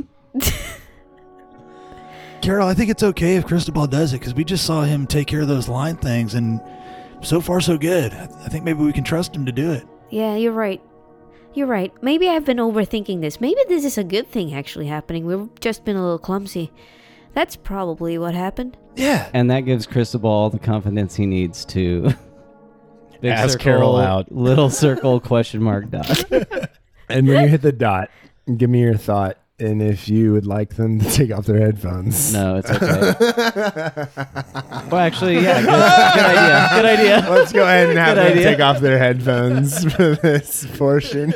Carol, I think it's okay if Cristobal does it because we just saw him take care of those line things, and so far so good. I I think maybe we can trust him to do it.
Yeah, you're right. You're right. Maybe I've been overthinking this. Maybe this is a good thing actually happening. We've just been a little clumsy. That's probably what happened.
Yeah.
And that gives Cristobal all the confidence he needs to big
Ask
circle,
Carol out.
Little circle question mark dot.
And when you hit the dot, give me your thought, and if you would like them to take off their headphones.
No, it's okay. Well, actually, yeah, good, good idea. Good idea.
Let's go ahead and have
Good
them
idea.
take off their headphones for this portion.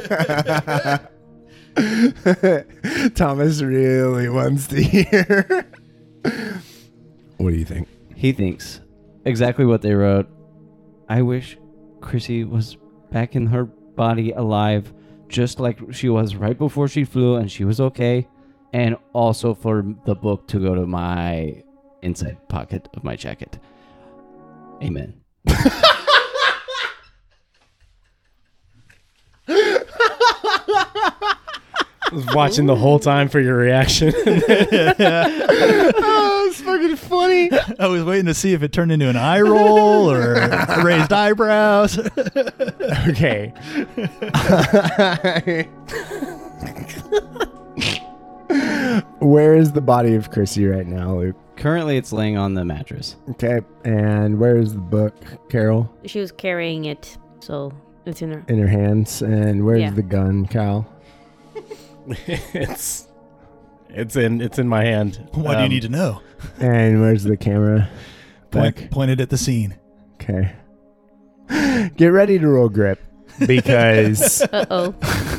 Thomas really wants to hear. What do you think?
He thinks exactly what they wrote. I wish Chrissy was back in her body alive, just like she was right before she flew, and she was okay. And also for the book to go to my inside pocket of my jacket. Amen.
I was watching the whole time for your reaction.
Oh, it's fucking funny.
I was waiting to see if it turned into an eye roll or raised eyebrows.
Okay. Where is the body of Chrissy right now, Luke?
Currently, it's laying on the mattress.
Okay. And where is the book, Carol?
She was carrying it, so it's in her.
In her hands. And where's
Yeah.
the gun, Kyle?
it's it's in it's in my hand.
Why do you
Um,
need to know?
And where's the camera?
Point,
Back?
pointed at the scene.
Okay. Get ready to roll grip because
Uh oh.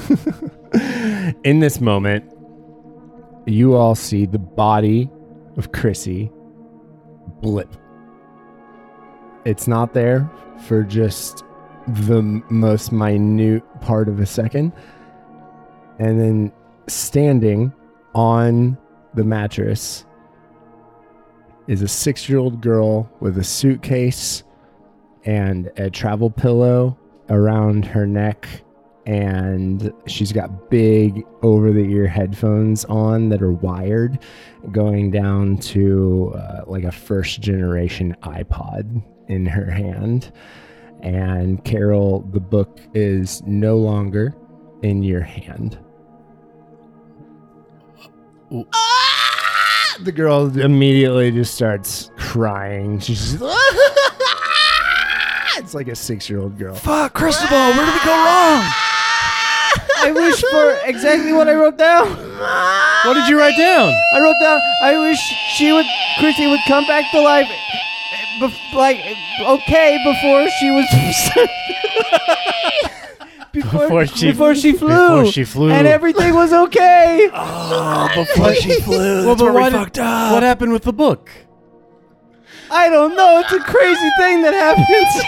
in this moment, you all see the body of Chrissy blip it's not there for just the m- most minute part of a second. And then standing on the mattress is a six-year-old girl with a suitcase and a travel pillow around her neck, and she's got big over-the-ear headphones on that are wired, going down to uh, like a first-generation iPod in her hand. And Carol, the book is no longer in your hand. Ah! The girl immediately just starts crying. She's just, it's like a six-year-old girl.
Fuck, Cristobal, where did we go wrong?
I wish for exactly what I wrote down.
What did you write down?
I wrote down, I wish she would, Chrissy would come back to life, bef- like, okay, before she was, before,
Before she-
before she flew,
before she flew.
and everything was okay.
Oh, before she flew.
Well,
That's
but
where we
what,
fucked up.
what happened with the book?
I don't know, it's a crazy thing that happens.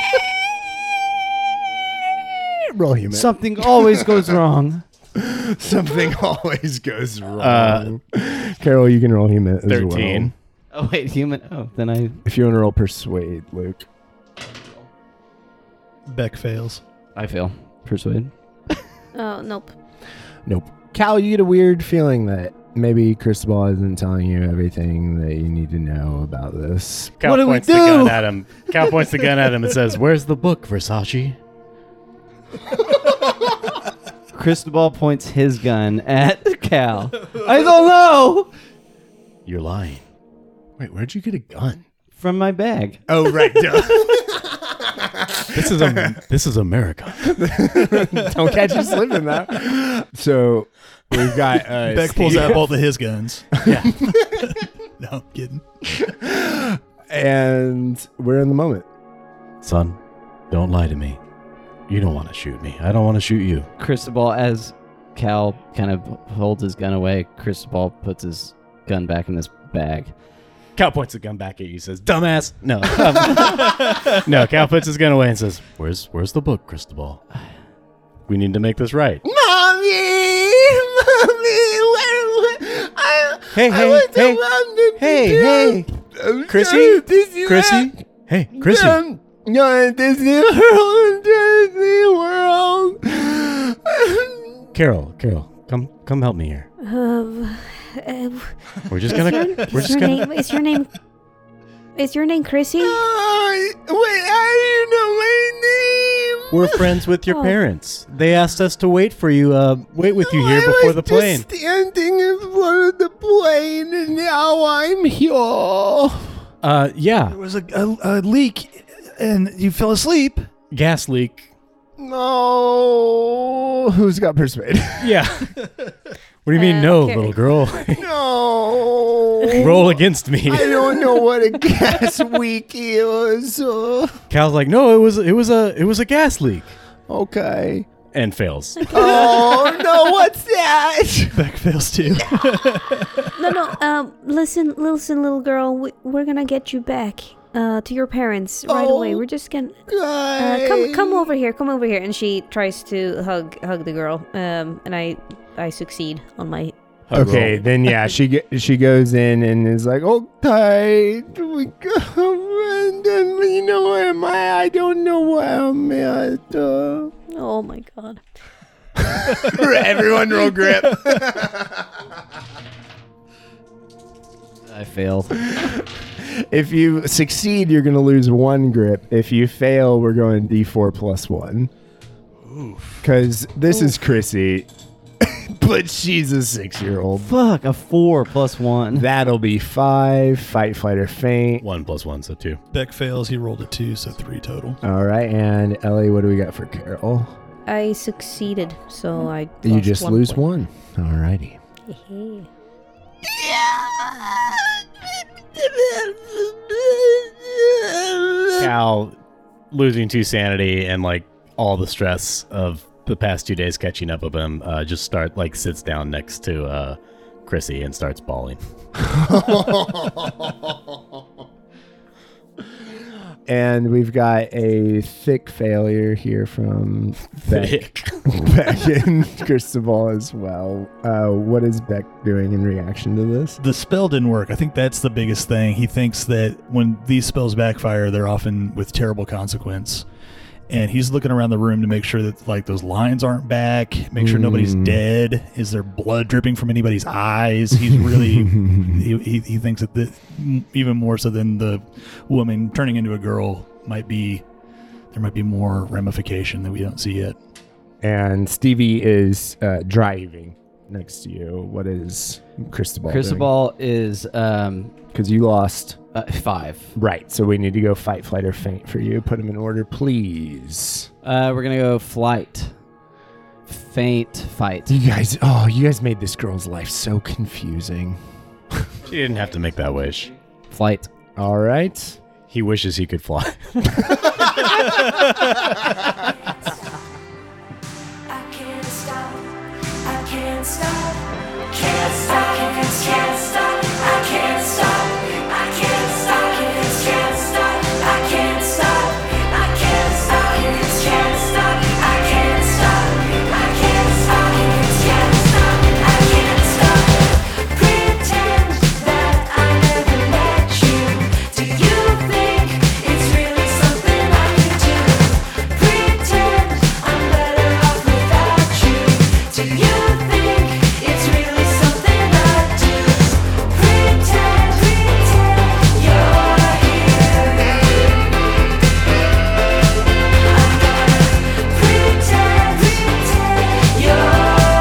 Roll human.
Something always goes wrong.
Something always goes wrong.
Uh,
Carol, you can roll human as
thirteen.
well.
Oh, wait, human, oh, then I,
If you want to roll persuade, Luke.
Beck fails.
I fail. Persuade.
Oh, nope.
Nope. Cal, you get a weird feeling that maybe Cristobal isn't telling you everything that you need to know about this.
Cal
What do we
points the
do?
gun at him. Cal points the gun at him and says, "Where's the book, Versace?"
Cristobal points his gun at Cal. I don't know.
You're lying.
Wait, where'd you get a gun?
From my bag.
Oh, right. Duh.
This is a this is America.
Don't catch you slipping that. So we've got uh,
Beck pulls
Steve
out both of his guns.
Yeah.
No, I'm kidding.
and we're in the moment.
Son, don't lie to me. You don't want to shoot me. I don't want to shoot you.
Cristobal, as Cal kind of holds his gun away, Cristobal puts his gun back in this bag.
Cal points the gun back at you, says, "Dumbass." No. Um, no, Cal puts his gun away and says, Where's where's the book, Cristobal? We need to make this right.
Mommy! Mommy! Where, I,
Hey,
I
hey,
went to
hey.
London
Hey,
to
hey.
go-
Chrissy?
to Disneyland.
Chrissy? Hey, Chrissy.
Um, No, Disney World, Disney World.
Carol, Carol, come come help me here.
Um, uh,
We're just
is
gonna
your,
we're
is
just
your
gonna
name? Is your name? Is your name Chrissy?
Uh, wait, how do you know my name?
We're friends with your
Oh.
parents. They asked us to wait for you, uh wait with you here
I
before
was
the plane.
just standing in front of the plane, and now I'm here.
Uh yeah.
There was a, a, a leak, and you fell asleep.
Gas leak.
No. Who's got persuade?
Yeah. What do you mean
Uh,
no,
Carrie.
little girl?
No.
Roll against me.
I don't know what a gas week is. Uh,
Cal's like, "No, it was it was a it was a gas leak."
okay.
And fails.
Oh, no, what's that?
Beck fails too.
No, no. Um, listen, listen, little girl. We, we're gonna get you back. Uh, to your parents right
Oh,
away. We're just gonna uh, come, come over here, come over here. And she tries to hug, hug the girl. Um, and I, I succeed on my.
Hug
Okay,
roll.
then yeah, she ge- she goes in and is like, okay, we go, and then, you know, where am I? I don't know where I'm at. Uh,
Oh my god.
everyone roll grip.
I failed.
If you succeed, you're going to lose one grip. If you fail, we're going D four plus one. Because this is Chrissy, but she's a six-year-old.
Fuck, a four plus one.
That'll be five. Fight, flight, or faint.
One plus one, so two.
Beck fails. He rolled a two, so three total.
All right, and Ellie, what do we got for Carol?
I succeeded, so I.
You
lost
just
one
lose
point.
one. All righty.
Hehe.
Cal losing to sanity and like all the stress of the past two days catching up with him, uh, just start like sits down next to uh, Chrissy and starts bawling.
And we've got a thick failure here from Beck, Beck and Cristobal as well. Uh, what is Beck doing in reaction to this?
The spell didn't work. I think that's the biggest thing. He thinks that when these spells backfire, they're often with terrible consequence. And he's looking around the room to make sure that like those lines aren't back, make sure mm. nobody's dead. Is there blood dripping from anybody's eyes? He's really, he, he, he thinks that the, even more so than the woman turning into a girl might be, there might be more ramification that we don't see yet.
And Stevie is uh, driving next to you. What is Cristobal
Cristobal is... um
Because you lost...
Uh, five.
Right, so we need to go fight, flight, or faint for you. Put them in order, please.
Uh, we're going to go flight. Faint, fight.
You guys, oh, you guys made this girl's life so confusing.
She didn't have to make that wish.
Flight.
All right.
He wishes he could fly.
I can't stop. I can't stop. Can't stop. Can't stop. I can't stop. I can't stop. Can't stop. I can't stop. I can't stop. Can't stop. I can't stop. I can't stop. Can't stop. I can't stop. Pretend that I never met you. Do you think it's really something I can do? Pretend I'm better off without you. Do you think it's really something I do? Pretend, pretend you're here. I'm gonna pretend, pretend you're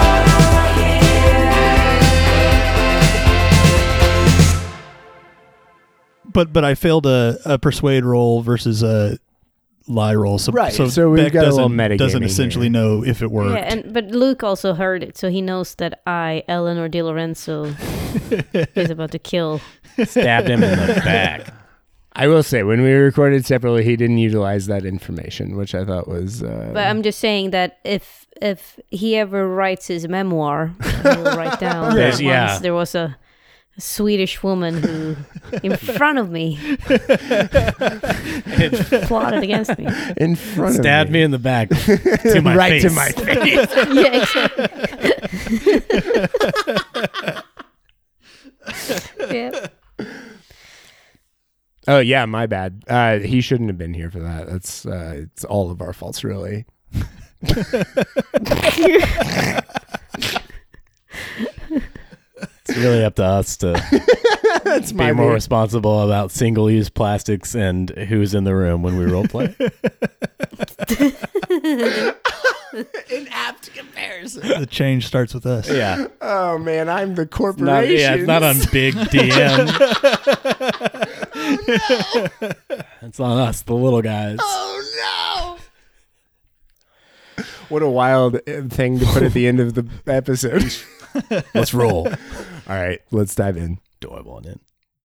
here.
But but I failed a, a persuade roll versus a lie roll. So,
Right,
so,
so we've
Beck
got a little
doesn't,
metagaming
doesn't essentially
here.
know if it worked.
Yeah, and but Luke also heard it, so he knows that I, Eleanor Di Lorenzo, is about to kill.
Stabbed him in the back.
I will say, when we recorded separately, he didn't utilize that information, which I thought was... Uh,
But I'm just saying that if if he ever writes his memoir, he'll write down that once
Yeah.
there was a, a Swedish woman who, in front of me, plotted against me.
in front
Stabbed
of
me in the back to my
right
face.
to my face.
Yeah, exactly. Yeah.
Oh, yeah, my bad. Uh, he shouldn't have been here for that. That's uh, it's all of our faults, really.
It's really up to us to
That's
be
my
more
weird-
responsible about single-use plastics and who's in the room when we role play.
An apt comparison.
The change starts with us.
Yeah.
Oh, man, I'm the corporation.
Not, yeah, it's not on Big D M. It's on us, the little guys.
Oh, no. What a wild uh, thing to put at the end of the episode.
Let's roll.
All right, let's dive in.
Do I want it?